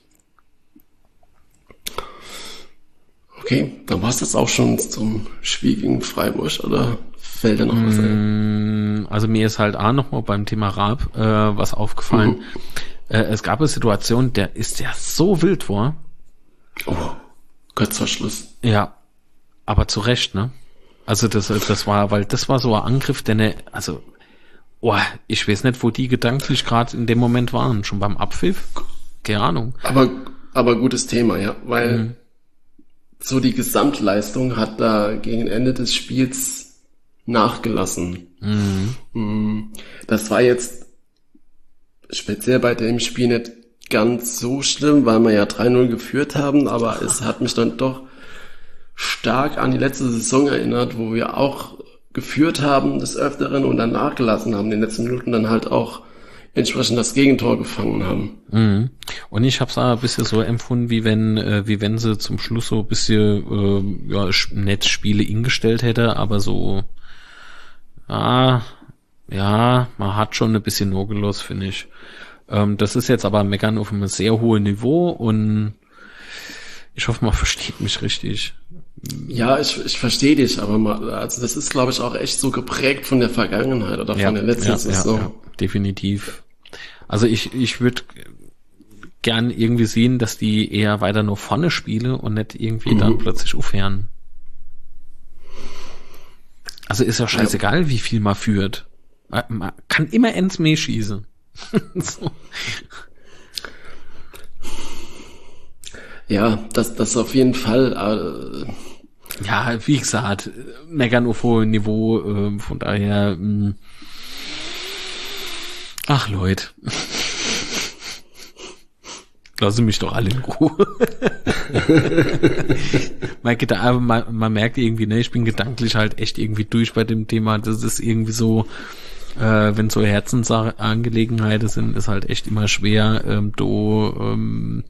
Okay, dann war es das auch schon zum Spiel gegen Freiburg, oder fällt da noch was ein? Also mir ist halt auch nochmal beim Thema Raab äh, was aufgefallen. Mhm. Äh, es gab eine Situation, der ist ja so wild vor. Oh, Kurzverschluss. Ja, aber zu Recht, ne? Also das, das war, weil das war so ein Angriff, der ne, also, oh, ich weiß nicht, wo die gedanklich gerade in dem Moment waren. Schon beim Abpfiff? Keine Ahnung. Aber, aber gutes Thema, ja, weil mhm. so die Gesamtleistung hat da gegen Ende des Spiels nachgelassen. Mhm. Das war jetzt speziell bei dem Spiel nicht ganz so schlimm, weil wir ja drei null geführt haben, aber es hat mich dann doch stark an die letzte Saison erinnert, wo wir auch geführt haben des Öfteren und dann nachgelassen haben, in den letzten Minuten dann halt auch entsprechend das Gegentor gefangen haben. Mhm. Und ich habe es auch ein bisschen so empfunden, wie wenn äh, wie wenn sie zum Schluss so ein bisschen äh, ja, Netzspiele ingestellt hätte, aber so ah, ja, man hat schon ein bisschen Nogelos, finde ich. Ähm, das ist jetzt aber Meckern auf einem sehr hohen Niveau und ich hoffe, man versteht mich richtig. Ja, ich, ich verstehe dich, aber mal, also das ist, glaube ich, auch echt so geprägt von der Vergangenheit oder ja, von der letzten ja, Saison. Ja, ja, definitiv. Also ich, ich würde gern irgendwie sehen, dass die eher weiter nur vorne spielen und nicht irgendwie mhm. dann plötzlich aufhören. Also ist ja scheißegal, ja. wie viel man führt. Man kann immer ins Mehr schießen. So. Ja, das, das auf jeden Fall. Äh, ja, wie gesagt, meckern auf hohem Niveau, äh, von daher, mh. Ach Leute. Lassen mich doch alle in Ruhe. man, Gedan- man, man merkt irgendwie, ne, ich bin gedanklich halt echt irgendwie durch bei dem Thema. Das ist irgendwie so, äh, wenn so Herzensangelegenheiten sind, ist halt echt immer schwer, ähm, do, ähm,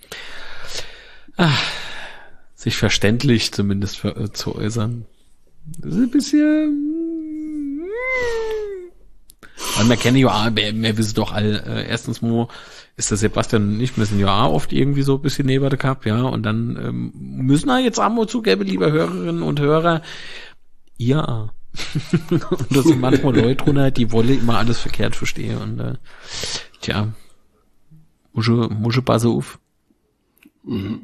ach, sich verständlich zumindest für, äh, zu äußern. Das ist ein bisschen, weil wir kennen ja auch, wir, wir wissen doch all, äh, erstens mal, ist der Sebastian und ich, wir sind ja auch oft irgendwie so ein bisschen neben der Cup, ja, und dann ähm, müssen wir jetzt auch mal zugeben, liebe Hörerinnen und Hörer, ja. Und da sind manchmal Leute drunter, die wollen immer alles verkehrt verstehen und äh, tja, muss ich, muss ich passen auf. Mhm.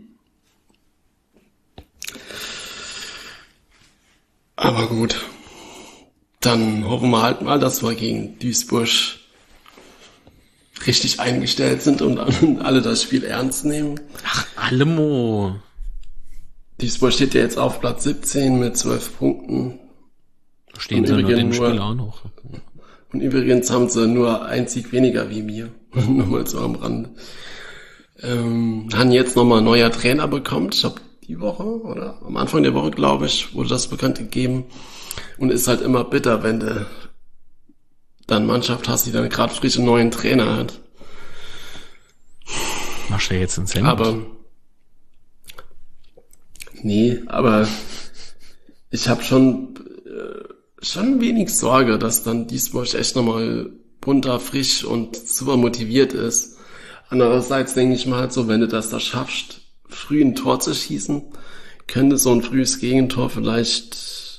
Aber gut, dann hoffen wir halt mal, dass wir gegen Duisburg richtig eingestellt sind und alle das Spiel ernst nehmen. Ach, allemo. Duisburg steht ja jetzt auf Platz siebzehn mit zwölf Punkten. Stehen sie nur den Spiel auch noch. Und übrigens haben sie nur ein Sieg weniger wie mir. Nur mal so am Rande. Ähm, haben jetzt nochmal ein neuer Trainer bekommen. Ich glaube, die Woche oder am Anfang der Woche, glaube ich, wurde das bekannt gegeben. Und ist halt immer bitter, wenn du dann Mannschaft hast, die dann gerade frisch einen neuen Trainer hat. Machst du jetzt ins Hemd? Aber nee, aber ich habe schon äh, schon wenig Sorge, dass dann Duisburg echt nochmal bunter, frisch und super motiviert ist. Andererseits denke ich mal halt so, wenn du das da schaffst, früh ein Tor zu schießen, könnte so ein frühes Gegentor vielleicht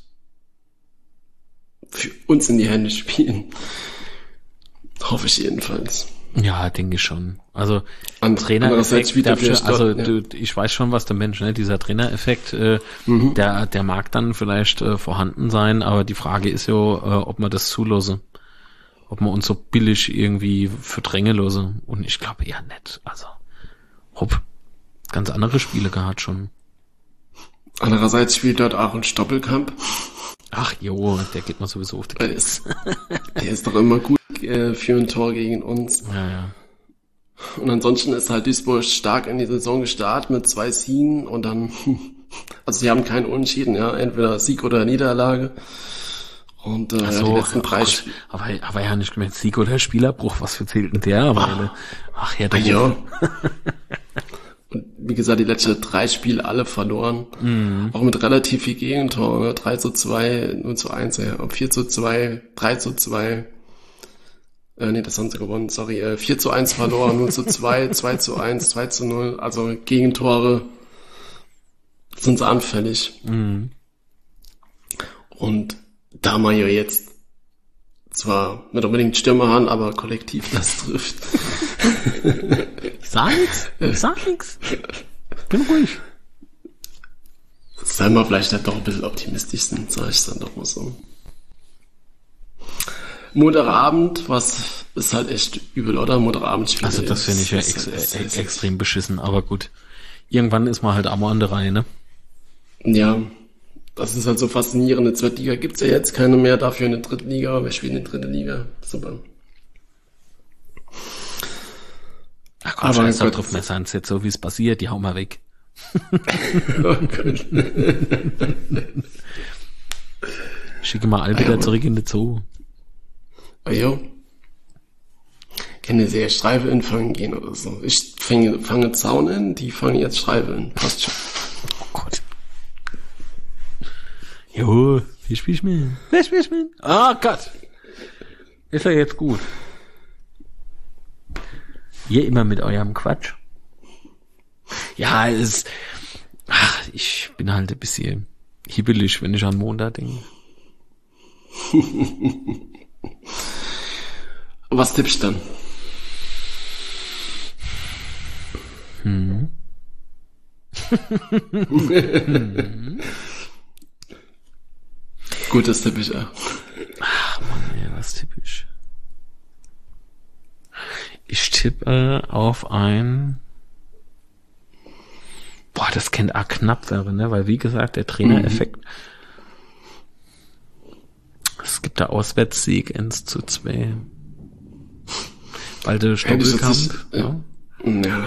für uns in die Hände spielen. Hoffe ich jedenfalls. Ja, denke ich schon. Also An, Trainereffekt, dafür, also ja. du, ich weiß schon, was der Mensch, ne, dieser Trainereffekt, äh, mhm. der der mag dann vielleicht äh, vorhanden sein, aber die Frage ist ja, äh, ob man das zulose, ob man uns so billig irgendwie verdrängen lose. Und ich glaube eher nicht. Also hopp, ganz andere Spiele gehabt schon. Andererseits spielt dort auch ein Stoppelkamp. Ach jo, der geht mal sowieso auf die Keks. Der ist doch immer gut äh, für ein Tor gegen uns. Ja, ja. Und ansonsten ist halt Duisburg stark in die Saison gestartet mit zwei Siegen und dann, also sie haben keinen Unentschieden, ja, entweder Sieg oder Niederlage. Und äh, so, die letzten drei oh Spiele. Aber, aber ja nicht gemeint Sieg oder Spielerbruch, was für zählt denn der? Aber ach ja, der ja. Und wie gesagt, die letzten drei Spiele alle verloren. Mhm. Auch mit relativ viel Gegentor. Ne? drei zu zwei, null zu eins, ja. vier zu zwei, drei zu zwei. Äh, nee, das haben sie gewonnen, sorry. Äh, vier zu eins verloren, null zu zwei, zwei zu eins, zwei zu null. Also Gegentore sind sie anfällig. Mhm. Und da man ja jetzt zwar nicht unbedingt Stürmer haben, aber kollektiv das trifft. Ich sag nix, ich sag nix. Bin ruhig. Sei mal vielleicht halt doch ein bisschen optimistisch sind, sag ich dann doch mal so. Montagabend, was ist halt echt übel, oder? Montagabendspiele. Also das finde ich ja ex- ex- ex- extrem beschissen, aber gut. Irgendwann ist man halt auch mal an der Reihe, ne? Ja, das ist halt so faszinierend. Eine zweite Liga gibt's ja jetzt keine mehr, dafür eine dritte Liga. Wir spielen in der dritten Liga. Super. Ach komm, scheiß doch drauf, wir sind jetzt so, wie es passiert, die hauen wir weg. Schicke mal alle wieder zurück in den Zoo. Ah jo. Kann eine sehr Streife in fangen gehen oder so. Ich fange, fange Zaun in, die fangen jetzt Streife in. Passt schon. Oh Gott. Jo, wie spielst du mir? Wer spielst du mir? Oh Gott. Ist ja jetzt gut. Ihr immer mit eurem Quatsch. Ja, es ist, ach, ich bin halt ein bisschen hibbelig, wenn ich an Montag denke. Was tippst du dann? Hm. hm. Gut, das tippe ich auch. Ach Mann, ja, was tippe ich? Ich tippe auf ein... Boah, das könnte auch knapp werden, ne? Weil wie gesagt, der Trainereffekt... Mhm. Es gibt da Auswärtssieg eins zu zwei. Weil der Stoppelkampf... Ja. ja.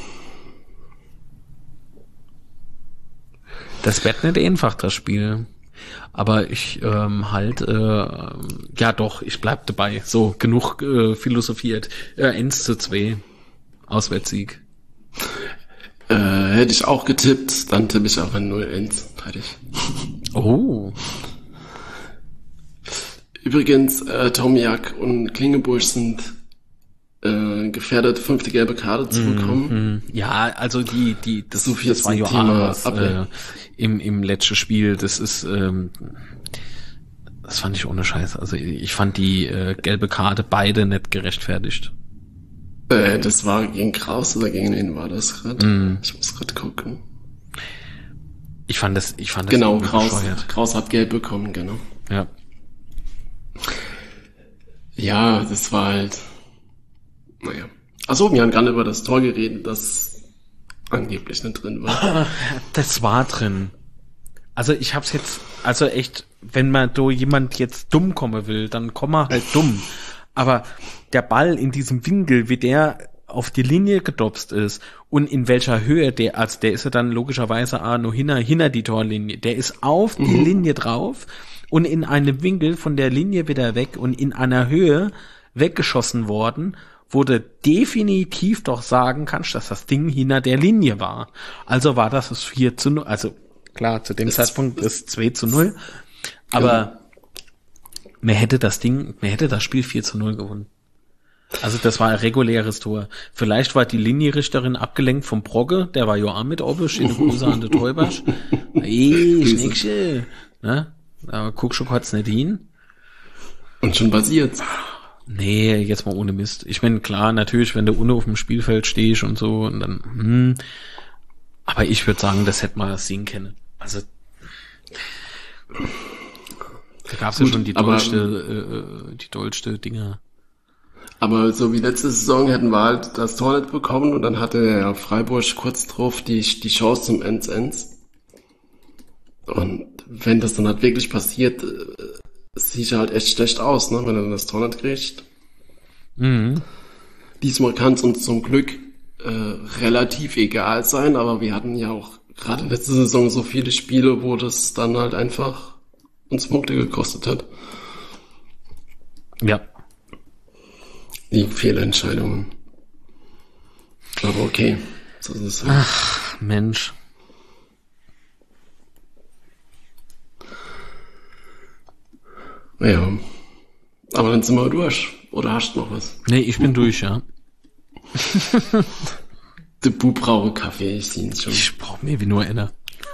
Das wird nicht einfach, das Spiel. Aber ich ähm, halt, äh, ja doch, ich bleib dabei. So, genug äh, philosophiert. Äh, eins zu zwei. Auswärtssieg. Äh, hätte ich auch getippt, dann tippe ich auf ein null eins. Fertig. Oh. Übrigens, äh, Tomiak und Klingeburg sind äh, gefährdet, fünfte gelbe Karte zu bekommen. Mm, mm. Ja, also die, die, das, so viel das war ja anders äh, im, im letzten Spiel. Das ist, ähm, das fand ich ohne Scheiß. Also ich fand die äh, gelbe Karte beide nicht gerechtfertigt. Äh, das war gegen Kraus oder gegen wen war das gerade? Mm. Ich muss gerade gucken. Ich fand das, ich fand das genau, Kraus, Kraus hat gelb bekommen, genau. Ja. Ja, das war halt, naja. Achso, wir haben gerade über das Tor geredet, das angeblich nicht drin war. Das war drin. Also ich hab's jetzt, also echt, wenn man da jemand jetzt dumm kommen will, dann komm mal halt dumm. Aber der Ball in diesem Winkel, wie der auf die Linie gedopst ist und in welcher Höhe der, also der ist ja dann logischerweise auch nur hinter, hinter die Torlinie, der ist auf die mhm. Linie drauf und in einem Winkel von der Linie wieder weg und in einer Höhe weggeschossen worden, wo du definitiv doch sagen kannst, dass das Ding hinter der Linie war. Also war das das vier zu null, also klar, zu dem das Zeitpunkt ist zwei zu null, aber Mir hätte das Ding, mir hätte das Spiel vier zu null gewonnen. Also das war ein reguläres Tor. Vielleicht war die Linienrichterin abgelenkt vom Brogge, der war ja auch mit oben, schöne Grüße an den Teubasch. Ey, Schnickchen. Ne? Aber guck schon kurz nicht hin. Und schon passiert. Nee, jetzt mal ohne Mist. Ich meine, klar, natürlich, wenn du ohne auf dem Spielfeld stehst und so, und dann, hm. Aber ich würde sagen, das hätte man sehen können. Also, da gab's ja schon die dollste, äh, die dollste Dinger. Aber so wie letzte Saison hätten wir halt das Tor nicht bekommen und dann hatte ja Freiburg kurz drauf die, die Chance zum eins eins. Und wenn das dann halt wirklich passiert, sieht ja halt echt schlecht aus, ne, wenn er dann das Tor nicht kriegt. Mhm. Diesmal kann es uns zum Glück äh, relativ egal sein, aber wir hatten ja auch gerade letzte Saison so viele Spiele, wo das dann halt einfach uns Punkte gekostet hat. Ja. Die Fehlentscheidungen. Aber okay. So ist es halt. Ach, Mensch. Ja. Aber dann sind wir durch. Oder hast du noch was? Nee, ich bin durch, ja. Der Bub brauche Kaffee, ich sehe ihn schon. Ich brauche mir wie nur einer.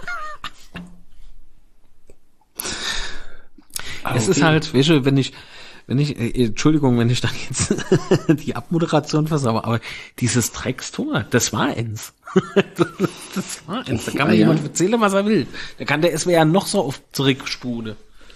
Ah, es okay. ist halt, weißt du, wenn ich, wenn ich, äh, Entschuldigung, wenn ich dann jetzt die Abmoderation versaue, aber dieses Dreckstor, das war eins. Das war eins. Da kann mir Ah, ja. jemand erzählen, was er will. Da kann der S W R noch so oft zurückspulen.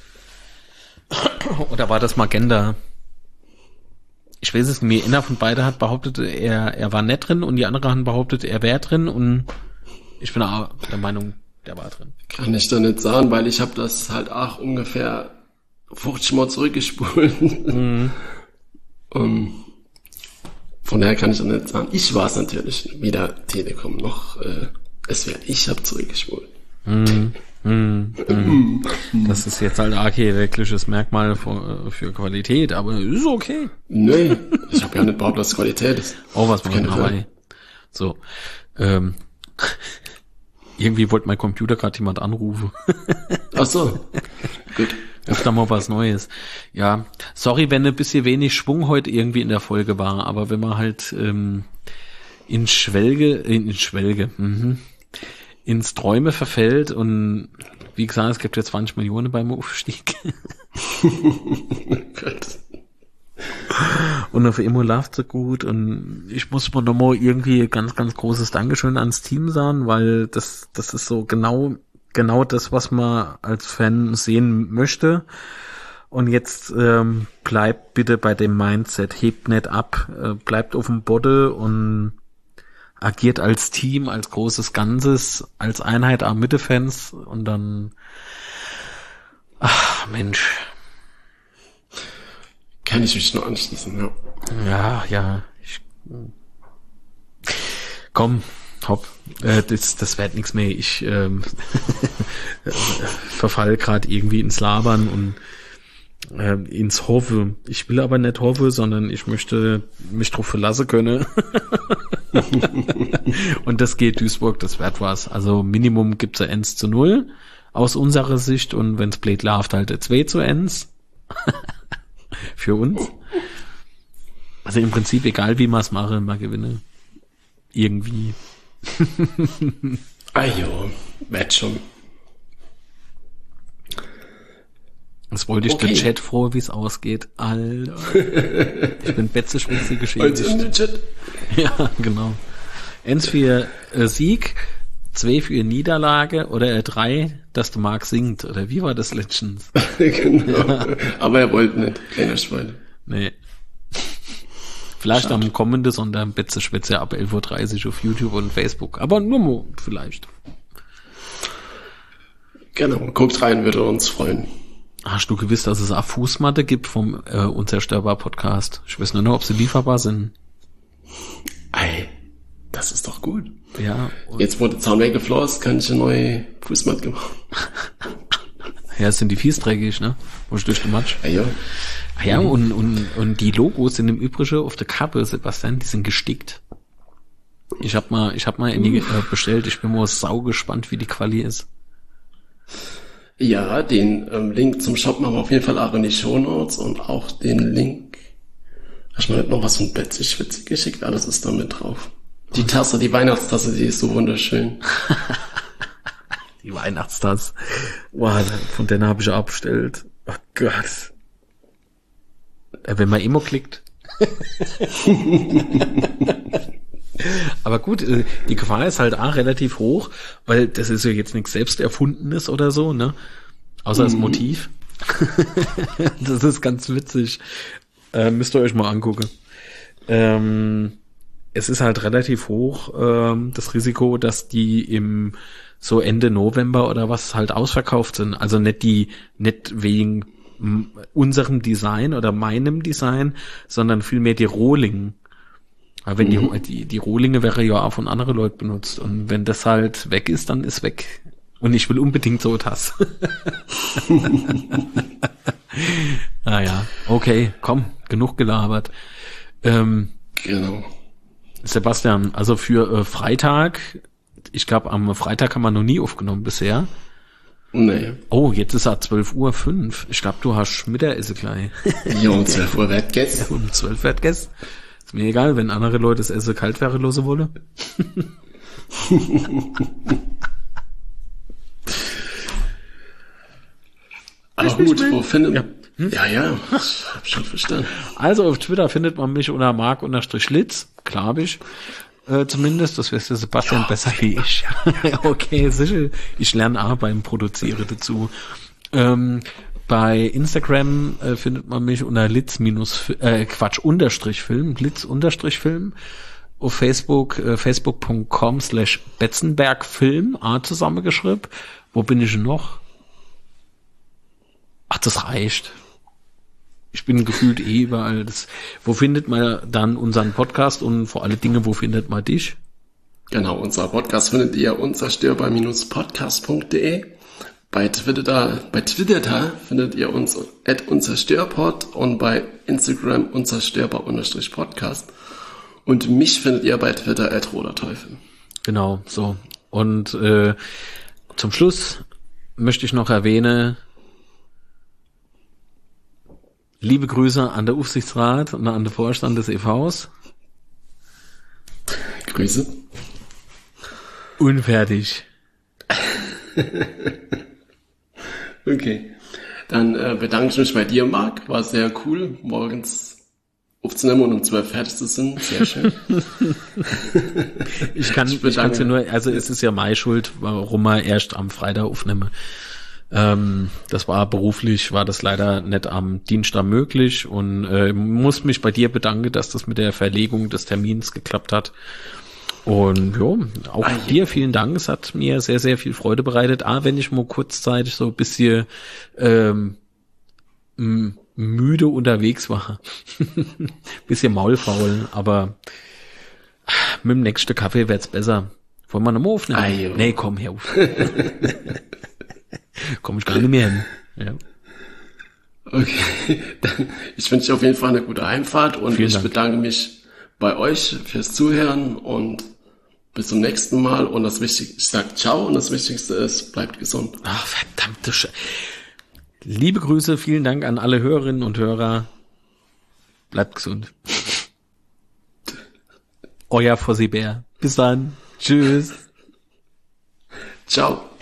Oder war das Magenta? Ich weiß es nicht mehr. Einer von beiden hat behauptet, er, er war nicht drin und die andere hat behauptet, er wäre drin und ich bin auch der Meinung, der war drin. Kann ich da nicht sagen, weil ich habe das halt auch ungefähr fünfzig Mal zurückgespult. Mhm. um, von daher kann ich da nicht sagen. Ich war es natürlich, weder Telekom noch äh, S W R. Ich habe zurückgespult. Mhm. Mhm. Mhm. Das ist jetzt halt auch kein wirkliches Merkmal für, für Qualität, aber ist okay. Nee, ich habe ja nicht behauptet, dass es Qualität ist. Oh, was war Keine denn Frage. dabei? So. Ähm. Irgendwie wollte mein Computer gerade jemand anrufen. Ach so. Gut. Öfter mal was Neues. Ja, sorry, wenn ein bisschen wenig Schwung heute irgendwie in der Folge war, aber wenn man halt ähm, in Schwelge, in, in Schwelge, mhm, ins Träume verfällt und wie gesagt, es gibt ja zwanzig Millionen beim Aufstieg. Gut. Und auf immer läuft so gut und ich muss mir nochmal irgendwie ganz, ganz großes Dankeschön ans Team sagen, weil das, das ist so genau, genau das, was man als Fan sehen möchte. Und jetzt ähm, bleibt bitte bei dem Mindset, hebt nicht ab, äh, bleibt auf dem Boden und agiert als Team, als großes Ganzes, als Einheit am Mitte-Fans und dann, ach Mensch. Kann ich mich nur anschließen, ja. Ja, ja. Ich, komm, hopp. Äh, das, das wird nichts mehr. Ich ähm, verfall gerade irgendwie ins Labern und äh, ins Hoffe. Ich will aber nicht Hoffe, sondern ich möchte mich drauf verlassen können. Und das geht Duisburg, das wird was. Also Minimum gibt's ein eins zu null aus unserer Sicht und wenn's blöd läuft, halt ein zwei zu eins. Für uns. Also im Prinzip egal, wie man es mache, man gewinne. Irgendwie. Ah jo, wird schon. Jetzt wollte ich Okay. den Chat froh, wie es ausgeht. Alter. Ich bin betzeschwitze Heute geschädigt. in den Chat. Ja, genau. Eins für äh, Sieg, zwei für Niederlage oder äh, drei, dass der Marc singt. Oder wie war das letztens? Genau. Ja. Aber er wollte nicht. Kleiner Schwein. Nee. Vielleicht Schade. am kommenden Sonntag Betzeschwätze ab elf Uhr dreißig auf YouTube und Facebook. Aber nur mal vielleicht. Genau. Guckt rein, würde uns freuen. Hast du gewusst, dass es auch Fußmatte gibt vom äh, Unzerstörbar Podcast? Ich weiß nur noch, ob sie lieferbar sind. Ey, das ist doch gut. Ja. Jetzt, wo der Zaun weggeflossen ist, kann ich eine neue Fußmatte machen. Ja, sind die fiesdreckig, ne? Wo ich durch den Matsch. Ah, ja. Ah ja, und, und, und die Logos sind im Übrigen auf der Kappe, Sebastian, die sind gestickt. Ich hab mal, ich hab mal in die äh, bestellt. Ich bin mal sau gespannt, wie die Quali ist. Ja, den ähm, Link zum Shop machen wir auf jeden Fall auch in die Shownotes und auch den Link. Hast du mir noch was von Betsy Schwitzi geschickt? Alles ist da mit drauf. Die Tasse, die Weihnachtstasse, die ist so wunderschön. Die Weihnachtstasse. Boah, von der habe ich auch bestellt. Oh Gott. Wenn man Emo klickt. Aber gut, die Gefahr ist halt auch relativ hoch, weil das ist ja jetzt nichts selbst Erfundenes oder so, ne? Außer mhm. das Motiv. Das ist ganz witzig. Äh, müsst ihr euch mal angucken. Ähm, es ist halt relativ hoch, ähm, das Risiko, dass die im so Ende November oder was halt ausverkauft sind. Also nicht die, nicht wegen m- unserem Design oder meinem Design, sondern vielmehr die Rohling. Aber wenn mhm. die, die, die Rohlinge wäre ja auch von anderen Leuten benutzt. Und wenn das halt weg ist, dann ist weg. Und ich will unbedingt so das. Naja, okay, komm, genug gelabert. Ähm, genau. Sebastian, also für äh, Freitag, ich glaube am Freitag haben wir noch nie aufgenommen bisher. Nee. Oh, jetzt ist er zwölf Uhr fünf. Ich glaube, du hast Mittagessen gleich. Ja, um zwölf Uhr wird gegessen. Um zwölf wird gegessen. Ist mir egal, wenn andere Leute das Essen kalt wäre, lose wolle. Aber gut, wo findet ja. Hm? ja, ja, ich hab schon verstanden. Also auf Twitter findet man mich unter mark-litz, glaube ich. Äh, zumindest, das wärst du Sebastian ja, besser wie ich. Okay, sicher. Ich lerne auch beim Produzieren dazu. Ähm, bei Instagram äh, findet man mich unter litz minus, äh, Quatsch, unterstrich Film, litz unterstrich Film. Auf Facebook, äh, facebook.com slash Betzenbergfilm, A zusammengeschrieben. Wo bin ich noch? Ach, das reicht. Ich bin gefühlt eh überall. Das, wo findet man dann unseren Podcast und vor allen Dingen, wo findet man dich? Genau, unser Podcast findet ihr unzerstörbar Bindestrich podcast punkt de. Bei Twitter, bei Twitter da findet ihr uns at unzerstörpod und bei Instagram unzerstörbar-podcast. Und mich findet ihr bei Twitter at roderteufel. Genau, so. Und äh, zum Schluss möchte ich noch erwähnen, liebe Grüße an der Aufsichtsrat und an den Vorstand des E Vs. Grüße. Unfertig. Okay. Dann äh, bedanke ich mich bei dir, Marc. War sehr cool, morgens aufzunehmen und um zwölf fertig zu sein. Sehr schön. ich kann ich, ich kann's ja nur, also es ist ja meine Schuld, warum wir erst am Freitag aufnehmen. Ähm, das war beruflich, war das leider nicht am Dienstag möglich und äh, muss mich bei dir bedanken, dass das mit der Verlegung des Termins geklappt hat. Und ja, auch ah, ja. dir vielen Dank. Es hat mir sehr, sehr viel Freude bereitet. Ah, wenn ich mal kurzzeitig so ein bisschen ähm, m- müde unterwegs war. Bisschen maulfaul, aber mit dem nächsten Kaffee wird's besser. Wollen wir nochmal aufnehmen? Ah, ja. Nee, komm, her auf. Komm ich gar nicht mehr hin. Ja. Okay, dann ich wünsche dir auf jeden Fall eine gute Heimfahrt und Vielen ich Dank. bedanke mich bei euch fürs Zuhören und bis zum nächsten Mal und das Wichtigste, ich sag ciao und das Wichtigste ist, bleibt gesund. Ach, verdammte Sch... Liebe Grüße, vielen Dank an alle Hörerinnen und Hörer. Bleibt gesund. Euer Fossi Bär. Bis dann. Tschüss. Ciao.